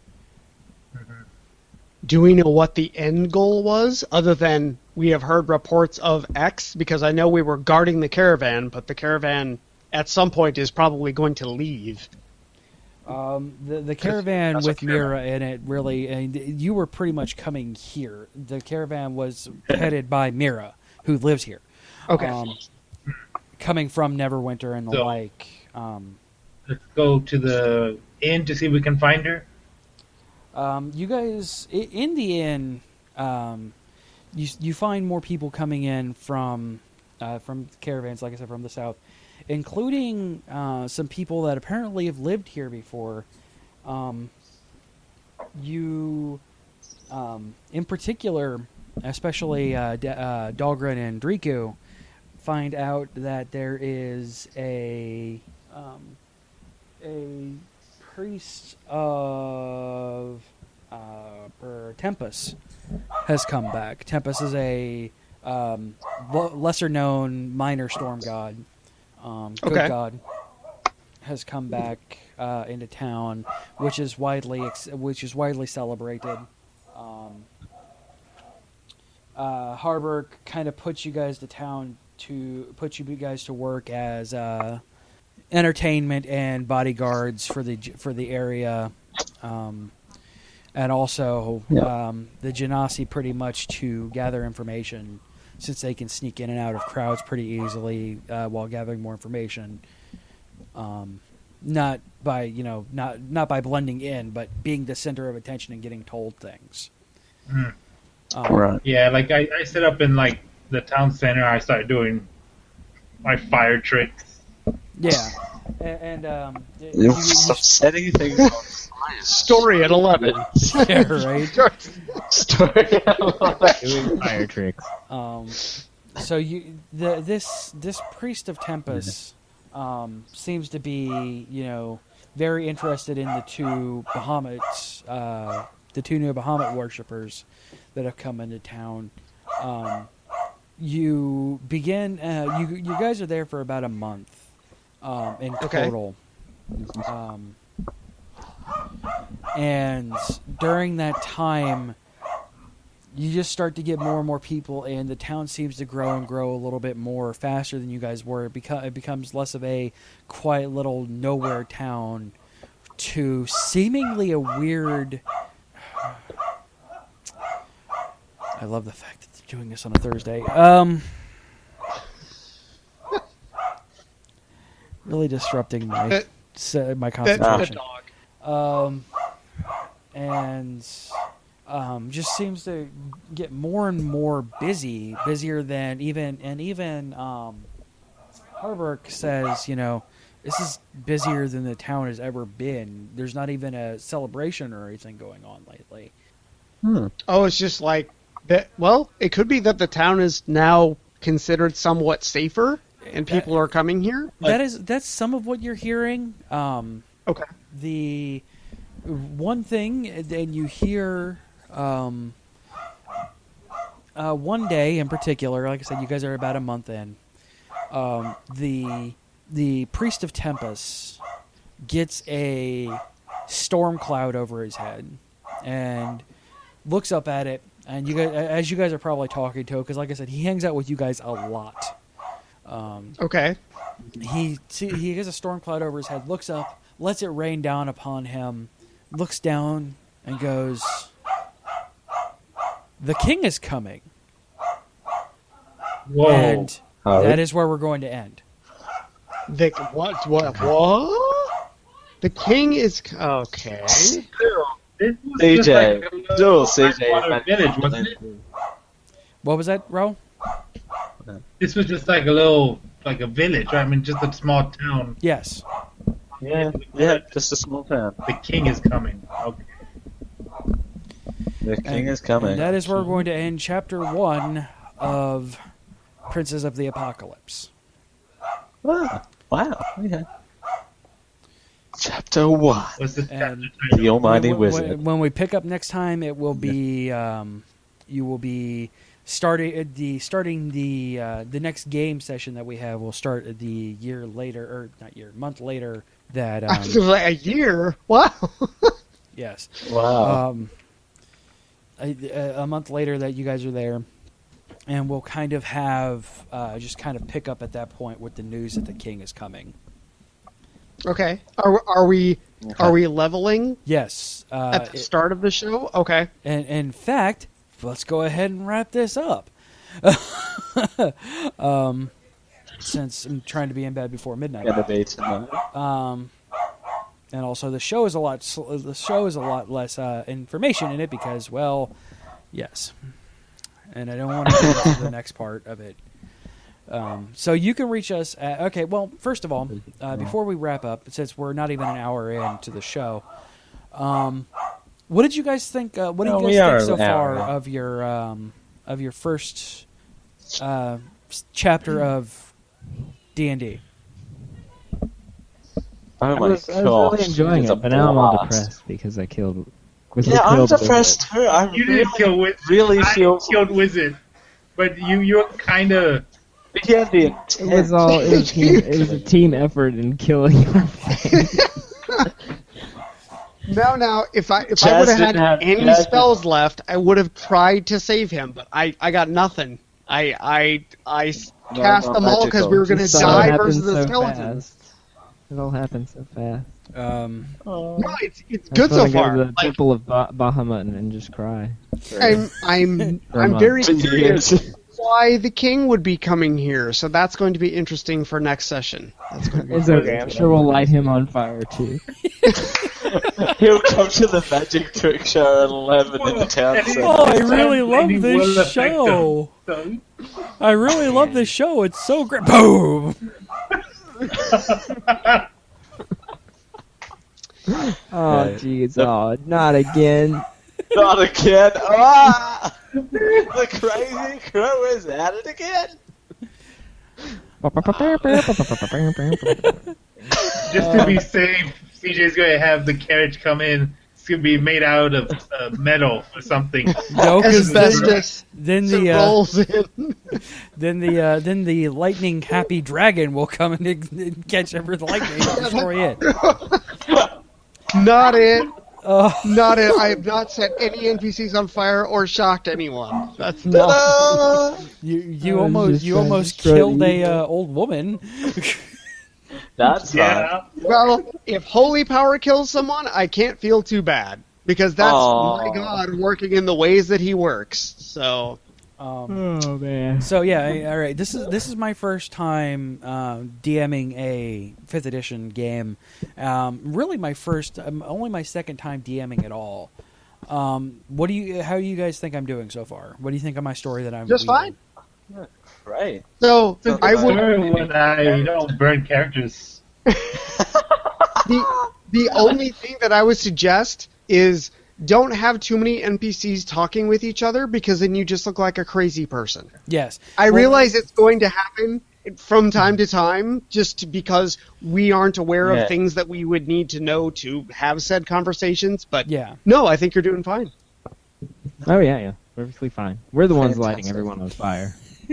Do we know what the end goal was, other than we have heard reports of X? Because I know we were guarding the caravan, but the caravan at some point is probably going to leave. Um, the the caravan that's a with Mira in it really, and you were pretty much coming here. The caravan was headed by Mira, who lives here. Okay. Um, coming from Neverwinter and the So- like. Um, Let's go to the inn to see if we can find her. um, you guys, i- in the inn, um, you you find more people coming in from uh, from caravans, like I said, from the south, including uh, some people that apparently have lived here before. Um, you, um, in particular, especially uh, D- uh, Dahlgren and Driku, find out that there is a um, a priest of uh, er, Tempest has come back. Tempest is a um, l- lesser-known minor storm god. Um, good Okay. god has come back uh, into town, which is widely ex- which is widely celebrated. Um, uh, Harburg kind of puts you guys to town to put you guys to work as uh, entertainment and bodyguards for the for the area, um, and also um, the Genasi pretty much to gather information, since they can sneak in and out of crowds pretty easily uh, while gathering more information. Um, not by you know not not by blending in, but being the center of attention and getting told things. Mm. Um, Right. Yeah, like I, I set up in like the town center. I started doing my fire tricks. Yeah, and, and um, you, You you- stop setting things on fire. Story at eleven. yeah, right. Story. Doing fire tricks. Um, so you the this this priest of Tempest um, seems to be you know very interested in the two Bahamut uh, the two new Bahamut worshippers that have come into town. Um, you begin uh, you you guys are there for about a month um, in Okay. total. Um, and during that time, you just start to get more and more people, and the town seems to grow and grow a little bit more faster than you guys were. It, beco- it becomes less of a quiet little nowhere town to seemingly a weird... I love the fact that they're doing this on a Thursday. Um, really disrupting my That- se- my That, concentration. that dog. Um, and um, just seems to get more and more busy, busier than even, and even um, Harburg says, you know, this is busier than the town has ever been. There's not even a celebration or anything going on lately. Oh, it's just like that. Well, it could be that the town is now considered somewhat safer, and people are coming here. That is that's some of what you're hearing. Um, Okay. the one thing, and you hear um, uh, one day in particular, like I said, you guys are about a month in. Um, the the priest of Tempest gets a storm cloud over his head and looks up at it. And you guys, as you guys are probably talking to, because like I said, he hangs out with you guys a lot. Um, Okay. he see, he has a storm cloud over his head, looks up, lets it rain down upon him, looks down and goes, "The king is coming." Whoa. And Oh. that is where we're going to end. The what? What? What? The king is okay. This was C just J. like a Still little C J. freshwater village, wasn't it? What was that, Ro? This was just like a little, like a village, right? I mean, just a small town. Yes. Yeah, yeah, just a small town. The king is coming. Okay. The king And- is coming. And that is where we're going to end chapter one of Princes of the Apocalypse. Wow. Wow. Okay. Chapter one. What's the chapter And The title? Almighty when, when- Wizard. when we pick up next time, it will be um, you will be starting the starting the uh, the next game session that we have will start at the year later, or not year, month later. That I was um, like a year. Wow. yes, Wow. um, a, a month later that you guys are there, and we'll kind of have uh, just kind of pick up at that point with the news that the king is coming. Okay. Are are we are we leveling Yes, uh, at the it- start of the show? Okay. And in fact, let's go ahead and wrap this up. um, since I'm trying to be in bed before midnight. Gonna be tonight. Um, and also the show is a lot. sl- The show is a lot less uh, information in it because, well, yes. And I don't want to get into the next part of it. Um, so you can reach us at, okay, well, first of all, uh, before we wrap up, since we're not even an hour into the show, um, what did you guys think, uh, what do No, you we guys are think so an hour far in. of your, um, of your first uh, s- chapter of D and D? Oh I my was, I was gosh. really enjoying it's a it, but now I'm all blast. depressed because I killed. Wizard Yeah, I'm killed Wizard. depressed too. I You really, didn't kill Wizard. really I feel killed Wizard. But you, you're kind of... yeah, the It was all. It was, team, it was a team effort in killing our friend. Now, now, if I if Chaz I would have had didn't have- any Chaz spells left, I would have tried to save him, but I, I got nothing. I I I s- No, cast no them all because magical. we were going to Just all die happened versus the so skeleton. fast. It all happened so fast. Um, No, it's it's I good just so wanna go far. to the Like, Temple of ba- Bahamut and, and just cry. I'm I'm For a I'm month. very For curious years. why the king would be coming here. So that's going to be interesting for next session. That's going to be It's okay. I'm sure we'll light him on fire too. He'll come to the magic trick show at eleven in the town And he- centre. Oh, I This really time love lightning this will affect show. them. I really love this show. It's so great. Boom! Oh, jeez. Oh, not again. Not again! Ah! The crazy crow is at it again! Just to be safe, C J's going to have the carriage come in. It's going to be made out of uh, metal or something. No, because then, asbestos. then It the uh, rolls in. then the uh, then the lightning happy dragon will come and, and catch every lightning and destroy it. Not it. Uh, Not it. I have not set any N P Cs on fire or shocked anyone. That's not. Ta-da! you you I was almost just you trying to almost destroy killed the a evil. uh, old woman. That's fun. Yeah. Well, if holy power kills someone, I can't feel too bad because that's Aw. my God working in the ways that he works. So Um, Oh man. So yeah, I- all right. This is this is my first time uh, DMing a fifth edition game. Um, really, my first, um, only my second time DMing at all. Um, what do you? How do you guys think I'm doing so far? What do you think of my story that I'm just weaving? fine. Right. So It's a I good would. story when I don't burn characters. The, the only thing that I would suggest is don't have too many N P Cs talking with each other because then you just look like a crazy person. Yes, I Well, realize it's going to happen from time to time just because we aren't aware Yeah. of things that we would need to know to have said conversations, but Yeah. no, I think you're doing fine. Oh yeah, yeah. Perfectly fine. We're the ones lighting Fantastic. everyone on fire.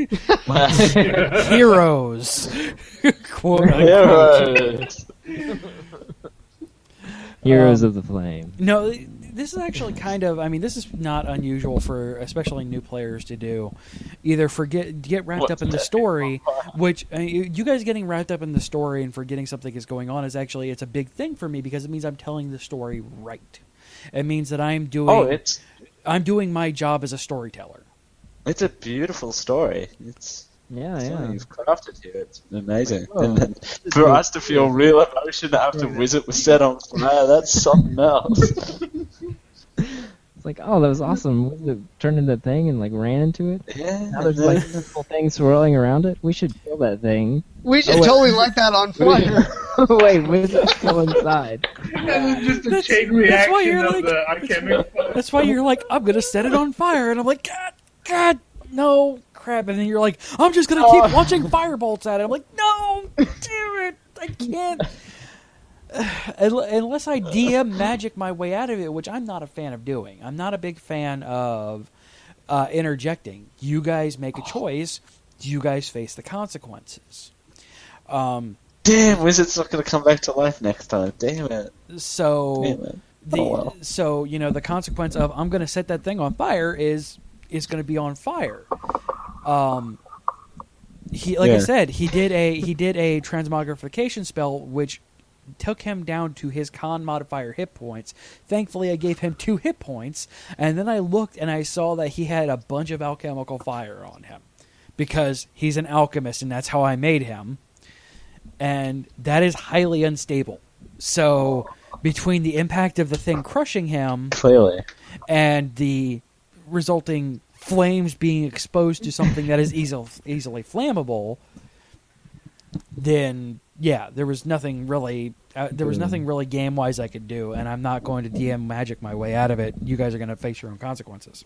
heroes. Quote unquote. Heroes. Heroes Um, of the flame. No, this is actually kind of. I mean, this is not unusual for especially new players to do. Either forget get wrapped up in the story, which uh, you you guys getting wrapped up in the story and forgetting something is going on is actually it's a big thing for me because it means I'm telling the story right. It means that I'm doing. Oh, it's I'm doing my job as a storyteller. it's a beautiful story. It's Yeah, something yeah. you've crafted here. It's amazing. Oh. And then for us to feel real emotion after Wizard was set on fire, that's something else. It's like, oh, that was awesome. Was it turned into that thing and like ran into it? Yeah. Now there's like purple things swirling around it. We should kill that thing. We should Oh, wait. totally light that on fire. Wait, Wizard's still inside. That was just a That's- chain that's why reaction you're of like- the alchemic. That's why you're like, I'm gonna set it on fire, and I'm like, God, God, no, crap, and then you're like, I'm just gonna keep launching firebolts at it. I'm like, no, damn it, I can't. Unless I D M magic my way out of it, which I'm not a fan of doing. I'm not a big fan of uh, interjecting. You guys make a choice. You guys face the consequences. Um, Damn, Wizard's not going to come back to life next time. Damn it. so. Damn it. The, Oh, well. So you know the consequence of I'm going to set that thing on fire is is going to be on fire. Um, he like I Yeah. said he did a he did a transmogrification spell which took him down to his con modifier hit points. Thankfully, I gave him two hit points, and then I looked and I saw that he had a bunch of alchemical fire on him because he's an alchemist and that's how I made him. And that is highly unstable. So between the impact of the thing crushing him Clearly. and the resulting flames being exposed to something that is easily easily flammable, then yeah, there was nothing really uh, there was nothing really game wise I could do, and I'm not going to D M magic my way out of it. You guys are going to face your own consequences.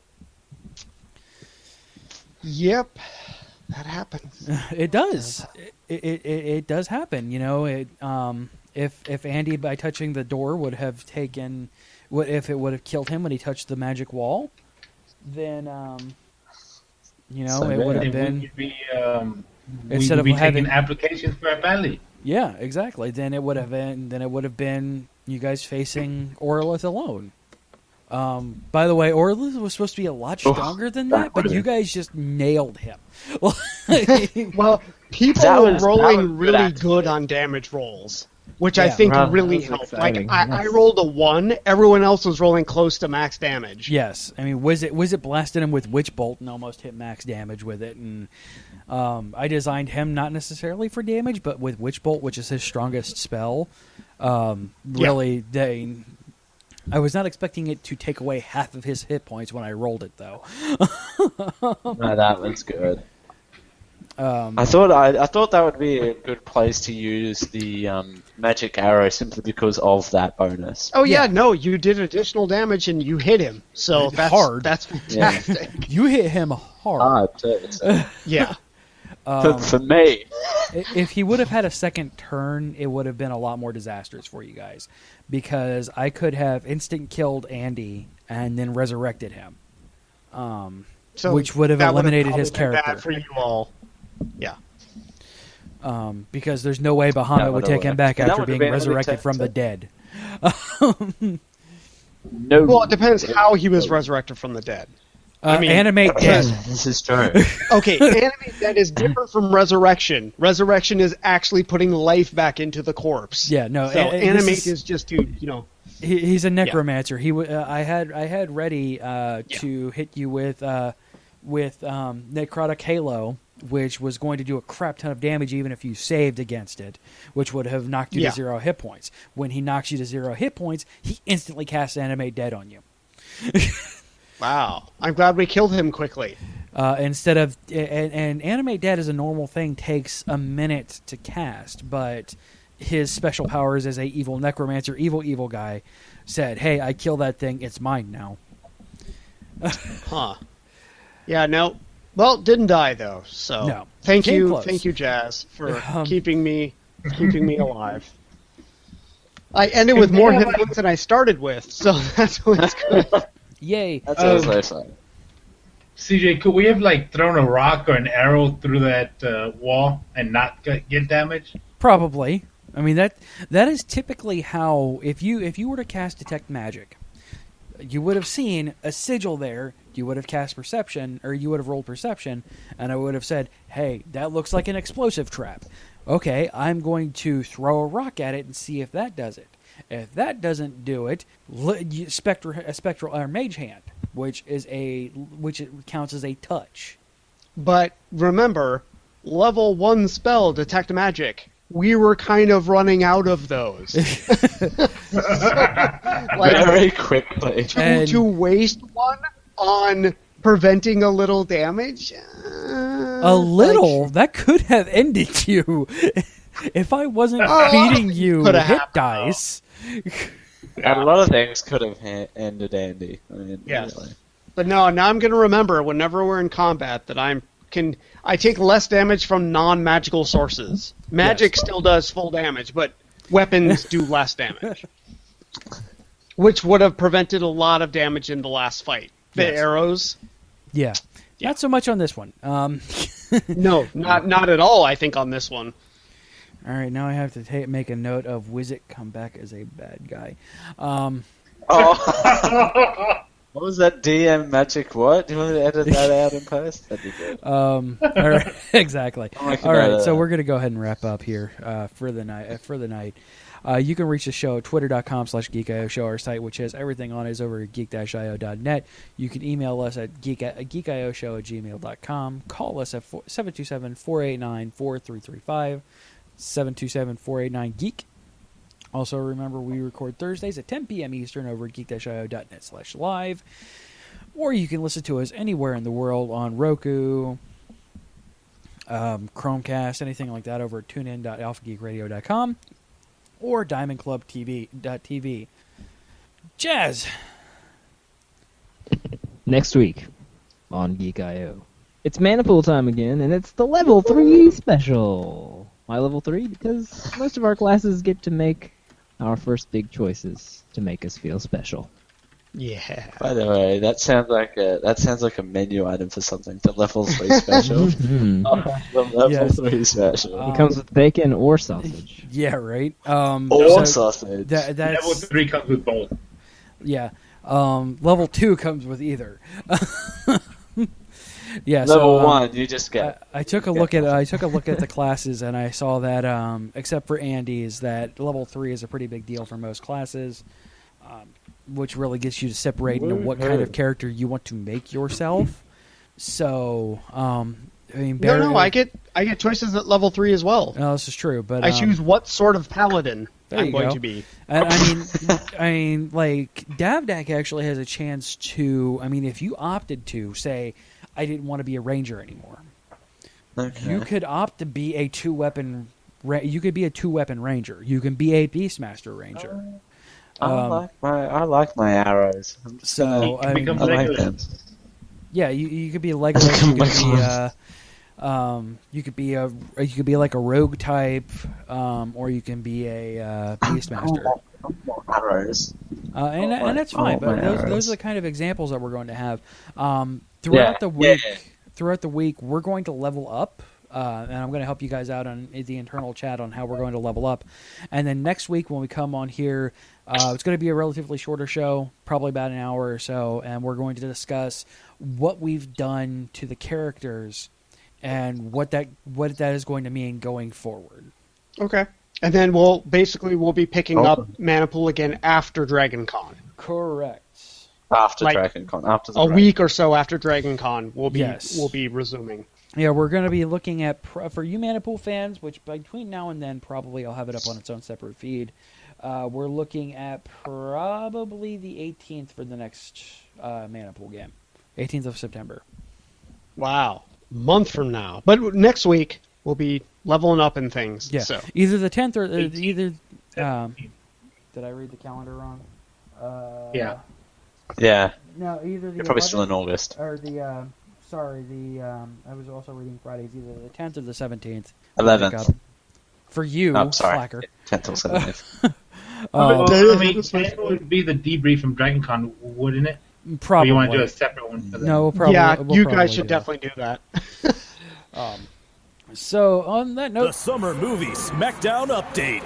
Yep, that happens. It does. It, it, it, it does happen. You know, it, um, if if Andy by touching the door would have taken, what if it would have killed him when he touched the magic wall, then um, you know So it would bad. have Then been. we'd be, um, Instead we'd of be having- taking applications for a valley. Yeah, exactly. Then it would have been. Then it would have been you guys facing Orlith alone. Um, by the way, Orlith was supposed to be a lot Oh, stronger than that that, but would've you been- guys just nailed him. Well, people That were was- that rolling was good really acting. good on damage rolls, which I Yeah. think Wow, really that was helped. Like exciting, I, I yes. rolled a one, everyone else was rolling close to max damage. Yes, I mean, Wizit Wizit blasted him with Witch Bolt and almost hit max damage with it, and um, I designed him not necessarily for damage, but with Witch Bolt, which is his strongest spell. Um, really, they. I was not expecting it to take away half of his hit points when I rolled it, though. No, that was good. Um, I thought I, I thought that would be a good place to use the um, magic arrow simply because of that bonus. Oh yeah, Yeah. no, you did additional damage and you hit him. So that's Hard. That's fantastic. you hit him hard. Hard too. So- Yeah. for, Um, for me, I- If he would have had a second turn, it would have been a lot more disastrous for you guys, because I could have instant killed Andy and then resurrected him, um, So which would have that would've eliminated probably his been character. Bad for you all. Yeah. Um, because there's no way Bahamut That would would've take him worked. back And that after would've being been resurrected really from the tough. dead. no. Well, it depends how he was resurrected from the dead. Uh, mean- animate dead. This is true. Okay, animate that is different from resurrection. Resurrection is actually putting life back into the corpse. Yeah, no. So a- a- this animate is- is just to you know. He, he's a necromancer. He w- uh, I had I had ready uh, to hit you with uh, with um, necrotic halo, which was going to do a crap ton of damage even if you saved against it, which would have knocked you Yeah. to zero hit points. When he knocks you to zero hit points, he instantly casts animate dead on you. Wow, I'm glad we killed him quickly. Uh, instead of and, and animate dead as a normal thing takes a minute to cast, but his special powers as a evil necromancer, evil evil guy, said, "Hey, I kill that thing. It's mine now." Huh. Yeah, no. Well, didn't die though. So No. thank Came you, close. thank you, Jazz, for Um, keeping me keeping me alive. I ended with more hit points than I started with, so that's always good. Yay! That's Um, also fun. C J, could we have like thrown a rock or an arrow through that uh, wall and not get, get damage? Probably. I mean that that is typically how if you if you were to cast detect magic, you would have seen a sigil there. You would have cast perception, or you would have rolled perception, and I would have said, "Hey, that looks like an explosive trap." Okay, I'm going to throw a rock at it and see if that does it. If that doesn't do it, li- you- spectral a spectral or mage hand, which is a which it counts as a touch. But remember, level one spell, detect magic. We were kind of running out of those. like Very quickly. to, And- to waste one on preventing a little damage. Uh, A little like- that could have ended you if I wasn't Oh, feeding you coulda hit happened, dice. And a lot of things could have ha- ended Andy. I mean, Yes. really. But no, now I'm going to remember whenever we're in combat that I'm can I take less damage from non-magical sources. Magic Yes. still does full damage, but weapons do less damage, which would have prevented a lot of damage in the last fight. The Yes. arrows, Yeah. Not so much on this one. Um, no, not not at all. I think on this one. all right, now I have to ta- make a note of Wizit come back as a bad guy. Um, Oh. What was that D M magic? What? Do you want to edit that out in post? That'd be good. um, all right, exactly. I'll make a All note right, of so that. we're gonna go ahead and wrap up here uh, for the night. Uh, for the night, Uh, you can reach the show at twitter.com slash geekio show. Our site, which has everything on it, is over at geek dash I O dot net. You can email us at geek at geekioshow at gmail dot com. Call us at seven two seven, four eight nine, four three three five, seven two seven, four eight nine, geek. Also, remember, we record Thursdays at ten p.m. Eastern over at geek dash I O dot net slash live. Or you can listen to us anywhere in the world on Roku, um, Chromecast, anything like that over at tune in dot alpha geek radio dot com or diamond club t v dot t v. Jazz! Next week on Geek I O. It's Manipool time again, and it's the Level three special. Why Level three? Because most of our classes get to make our first big choices to make us feel special. Yeah. By the way, that sounds like a that sounds like a menu item for something. The level three special. Mhm. Oh, the level Yes. three special. Um, It comes with bacon or sausage. Yeah, right? Um, or so sausage. that, that's, Level three comes with both. yeah. Um, level two comes with either. yeah, level so, um, one, you just I, get. I took a look at I took a look at the classes, and I saw that um, except for Andy's, that level three is a pretty big deal for most classes, um, which really gets you to separate into what kind of character you want to make yourself. So, um, I mean, No, Barry, no, I get I get choices at level three as well. No, this is true, but I um, choose what sort of paladin there I'm you going go. to be. And, I mean, I mean, like Davdak actually has a chance to. I mean, if you opted to say, I didn't want to be a ranger anymore, Okay. you could opt to be a two weapon. Ra- you could be a two weapon ranger. You can be a Beastmaster ranger. I um, like my I like my arrows. I'm just So gonna- I mean, becomes I like Legolas. them. yeah, you you could be a Legolas. You could be a, um, you could be a you could be like a rogue type, um, or you can be a uh, Beastmaster. Arrows. Uh, and, Oh, and that's my- fine, oh, but my those, arrows. those are the kind of examples that we're going to have. Um, throughout Yeah, the yeah, week, yeah. throughout the week, we're going to level up, uh, and I'm going to help you guys out on the internal chat on how we're going to level up. And then next week when we come on here, uh, it's going to be a relatively shorter show, probably about an hour or so, and we're going to discuss what we've done to the characters and what that what that is going to mean going forward. Okay. And then we'll basically we'll be picking Oh. up Manipool again after Dragon Con. Correct. After Like, Dragon Con, after the A Dragon- week or so after Dragon Con, we'll be Yes. we'll be resuming. Yeah, we're going to be looking at, pro- for you Manipool fans, which between now and then probably I'll have it up on its own separate feed, uh, we're looking at probably the eighteenth for the next uh, Manipool game. eighteenth of September. Wow. Month from now. But next week we'll be leveling up and things. Yeah, So either the tenth or uh, either... Um, did I read the calendar wrong? Uh, Yeah. Yeah, No, either the you're probably still in eleventh August. or the... Uh, sorry, the... Um, I was also reading Fridays, either the tenth or the seventeenth. eleventh. For you, Oh, sorry. slacker. tenth or seventeenth. Um, Well, I mean, that would be the debrief from Dragon Con, wouldn't it? Or probably. you want to do a separate one for that? No, we'll probably. yeah, we'll you probably guys should do that. definitely do that. Um, so on that The note, Summer Movie Smackdown Update.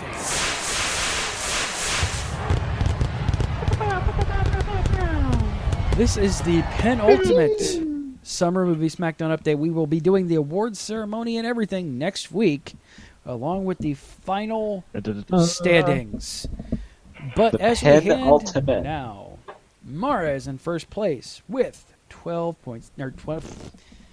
this is the penultimate summer movie SmackDown update. We will be doing the awards ceremony and everything next week, along with the final standings. But The as we hand penultimate. now, Mara is in first place with twelve points. Or twelve.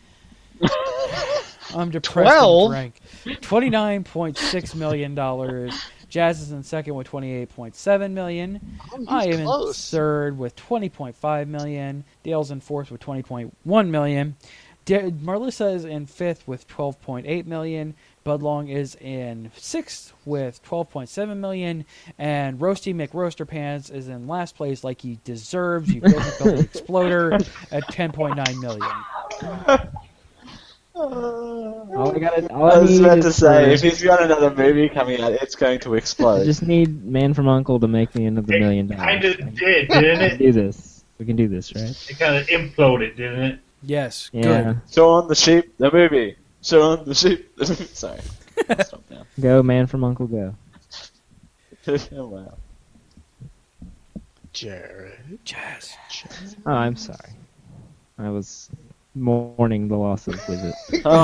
I'm depressed. twelve? And drank. Twenty-nine point six million dollars. Jazz is in second with twenty-eight point seven million. he's I am in close. third with twenty point five million. Dale's in fourth with twenty point one million. De- Marlissa is in fifth with twelve point eight million. Budlong is in sixth with twelve point seven million. And Roasty McRoasterpants is in last place like he deserves. You filthy filthy exploder at ten point nine million. All I gotta, all I I was need about is to say, for- if he's got another movie coming out, it's going to I explode. just need Man from Uncle to make me another million It dollars. kind of did, We didn't can it? do this. We can do this, right? It kind of imploded, didn't it? Yes, Yeah. good. Shaun the Sheep, the movie. Shaun the Sheep, the movie. Sorry. I'll stop now. Go, Man from Uncle, go. Oh, wow. Jared. Jazz. Oh, I'm sorry. I was mourning the loss of Wizard.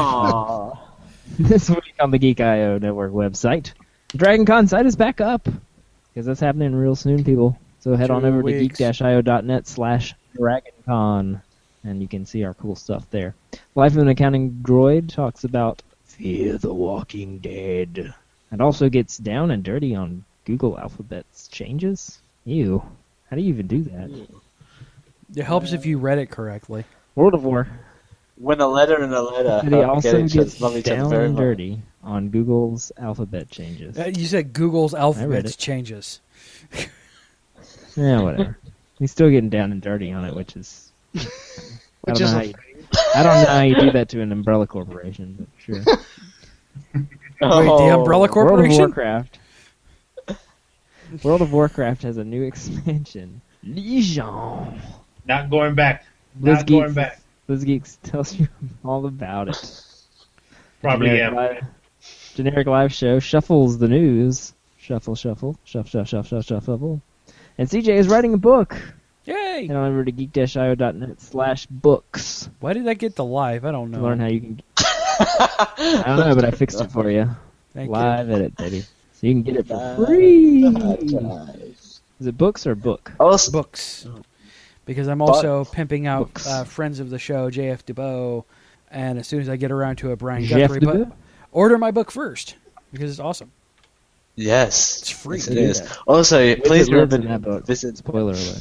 Aww. This week on the Geek I O Network website, the Dragon Con site is back up. because that's happening real soon, people. So head on Two over weeks. to geek-io.net slash DragonCon, and you can see our cool stuff there. Life of an Accounting Droid talks about Fear the Walking Dead. It also gets down and dirty on Google Alphabet's changes. Ew. How do you even do that? It helps if you read it correctly. World of War. When a letter and a letter. And he help also get each gets other- love each other down very and much. dirty on Google's alphabet changes. Uh, You said Google's read alphabet it. changes. Yeah, whatever. He's still getting down and dirty on it, which is... I Which don't, is know a- how you, I don't know how you do that to an umbrella corporation, but sure. Wait, the Oh. Umbrella World of Corporation? Warcraft. World of Warcraft has a new expansion. Legion. Not going back. Not BlizzGeeks, going back. BlizzGeeks tells you all about it. Probably generic am. live, generic live show shuffles the news. Shuffle, shuffle, shuffle, shuffle, shuffle, shuffle, shuffle. And C J is writing a book. Yay! Head on over to geek-io.net slash books Why did I get the live? I don't to know. learn how you can... I don't know, but I fixed it for you. Thank Live edit, baby. So you can get it for free. Is it books or book? you. Also, Books. Because I'm also pimping out uh, friends of the show, J F DeBow, and as soon as I get around to a Brian Jeff Guthrie, but DeBow? order my book first because it's awesome. yes. It's free. Yes, it Do is. that. Also, Wizard please lives remember in that book. visit. Spoiler alert.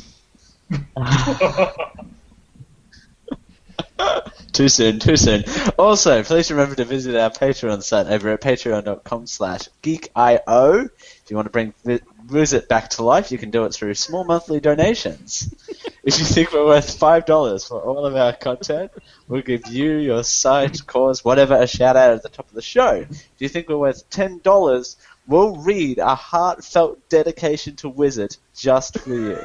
Too soon, too soon. Also, please remember to visit our Patreon site over at patreon.com slash geekio. If you want to bring vi- visit back to life, you can do it through small monthly donations. If you think we're worth five dollars for all of our content, we'll give you, your site, cause, whatever, a shout out at the top of the show. If you think we're worth ten dollars, we'll read a heartfelt dedication to Wizard just for you.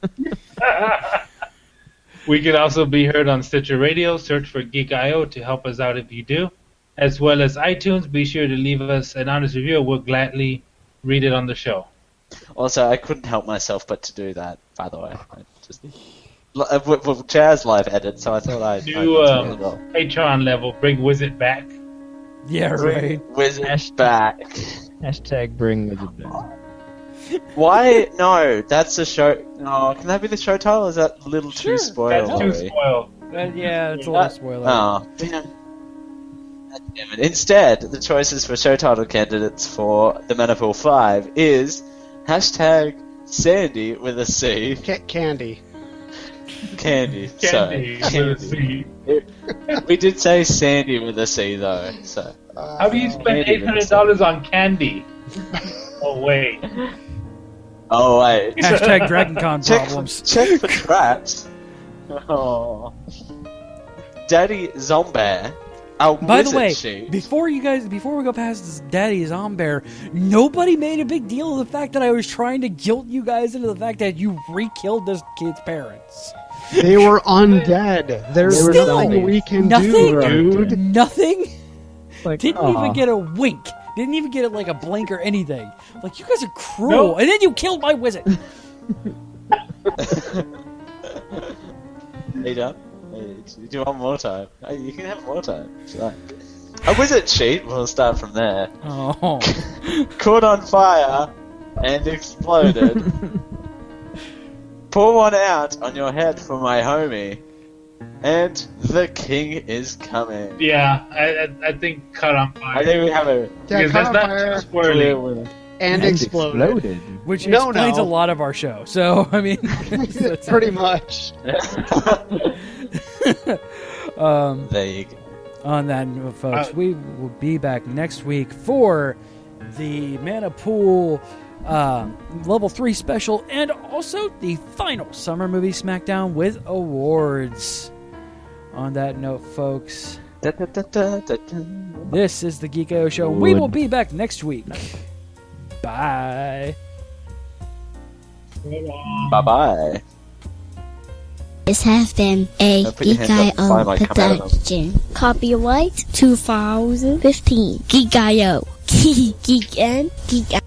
We can also be heard on Stitcher Radio. Search for Geek I O to help us out if you do. As well as iTunes, be sure to leave us an honest review. We'll gladly read it on the show. Also, I couldn't help myself but to do that, by the way. I just, uh, with, with Jazz live edit, so I thought I'd... New I'd um, as well. Patreon level, bring Wizard back. Yeah, right. Wizard Hashtag- back. Hashtag bring Wizard back. Why? No, that's a show... No, can that be the show title? Is that a little too That's too spoilery? spoiled. Uh, yeah, it's a little spoiler. Oh, damn. God damn it. Instead, the choices for show title candidates for the Manifold five is hashtag Sandy with a C. Ca- candy. Candy. Candy. Sorry. with a C. We did say Sandy with a C, though, so... How do you spend Candy eight hundred dollars on candy? Oh, wait. Oh, wait. Hashtag DragonCon Check, problems. check for traps. Oh. Daddy Zombie. Our By the wizard way, sheet. before you guys, before we go past this Daddy Zombear, nobody made a big deal of the fact that I was trying to guilt you guys into the fact that you re-killed this kid's parents. They were undead. There's Still, nothing we can nothing, do, dude. Nothing. Like, Didn't aw. even get a wink. Didn't even get it like a blink or anything. Like, you guys are cruel. Nope. And then you killed my wizard. Hey, done? Hey, do you want more time? Hey, you can have more time. if you like. A wizard sheet. We'll start from there. Oh. Caught on fire and exploded. Pour one out on your head for my homie. And the king is coming. Yeah, I, I, I think cut on fire. I think we have a Yeah, because caught that's on not fire too squirrely. winner. and exploded. Which No, explains no. a lot of our show. So, I mean... that's- Pretty much. um, There you go. on that note, folks, Uh, we will be back next week for the Mana Pool um, Level three special and also the final Summer Movie Smackdown with awards. On that note, folks, Da, da, da, da, da, da. this is the Geek I O Show. We will be back next week. Bye. Bye bye. This has been a Now put your Geek hands I up, fire O might come out of them. production. Copyright twenty fifteen. Geek I O. Geek and Geek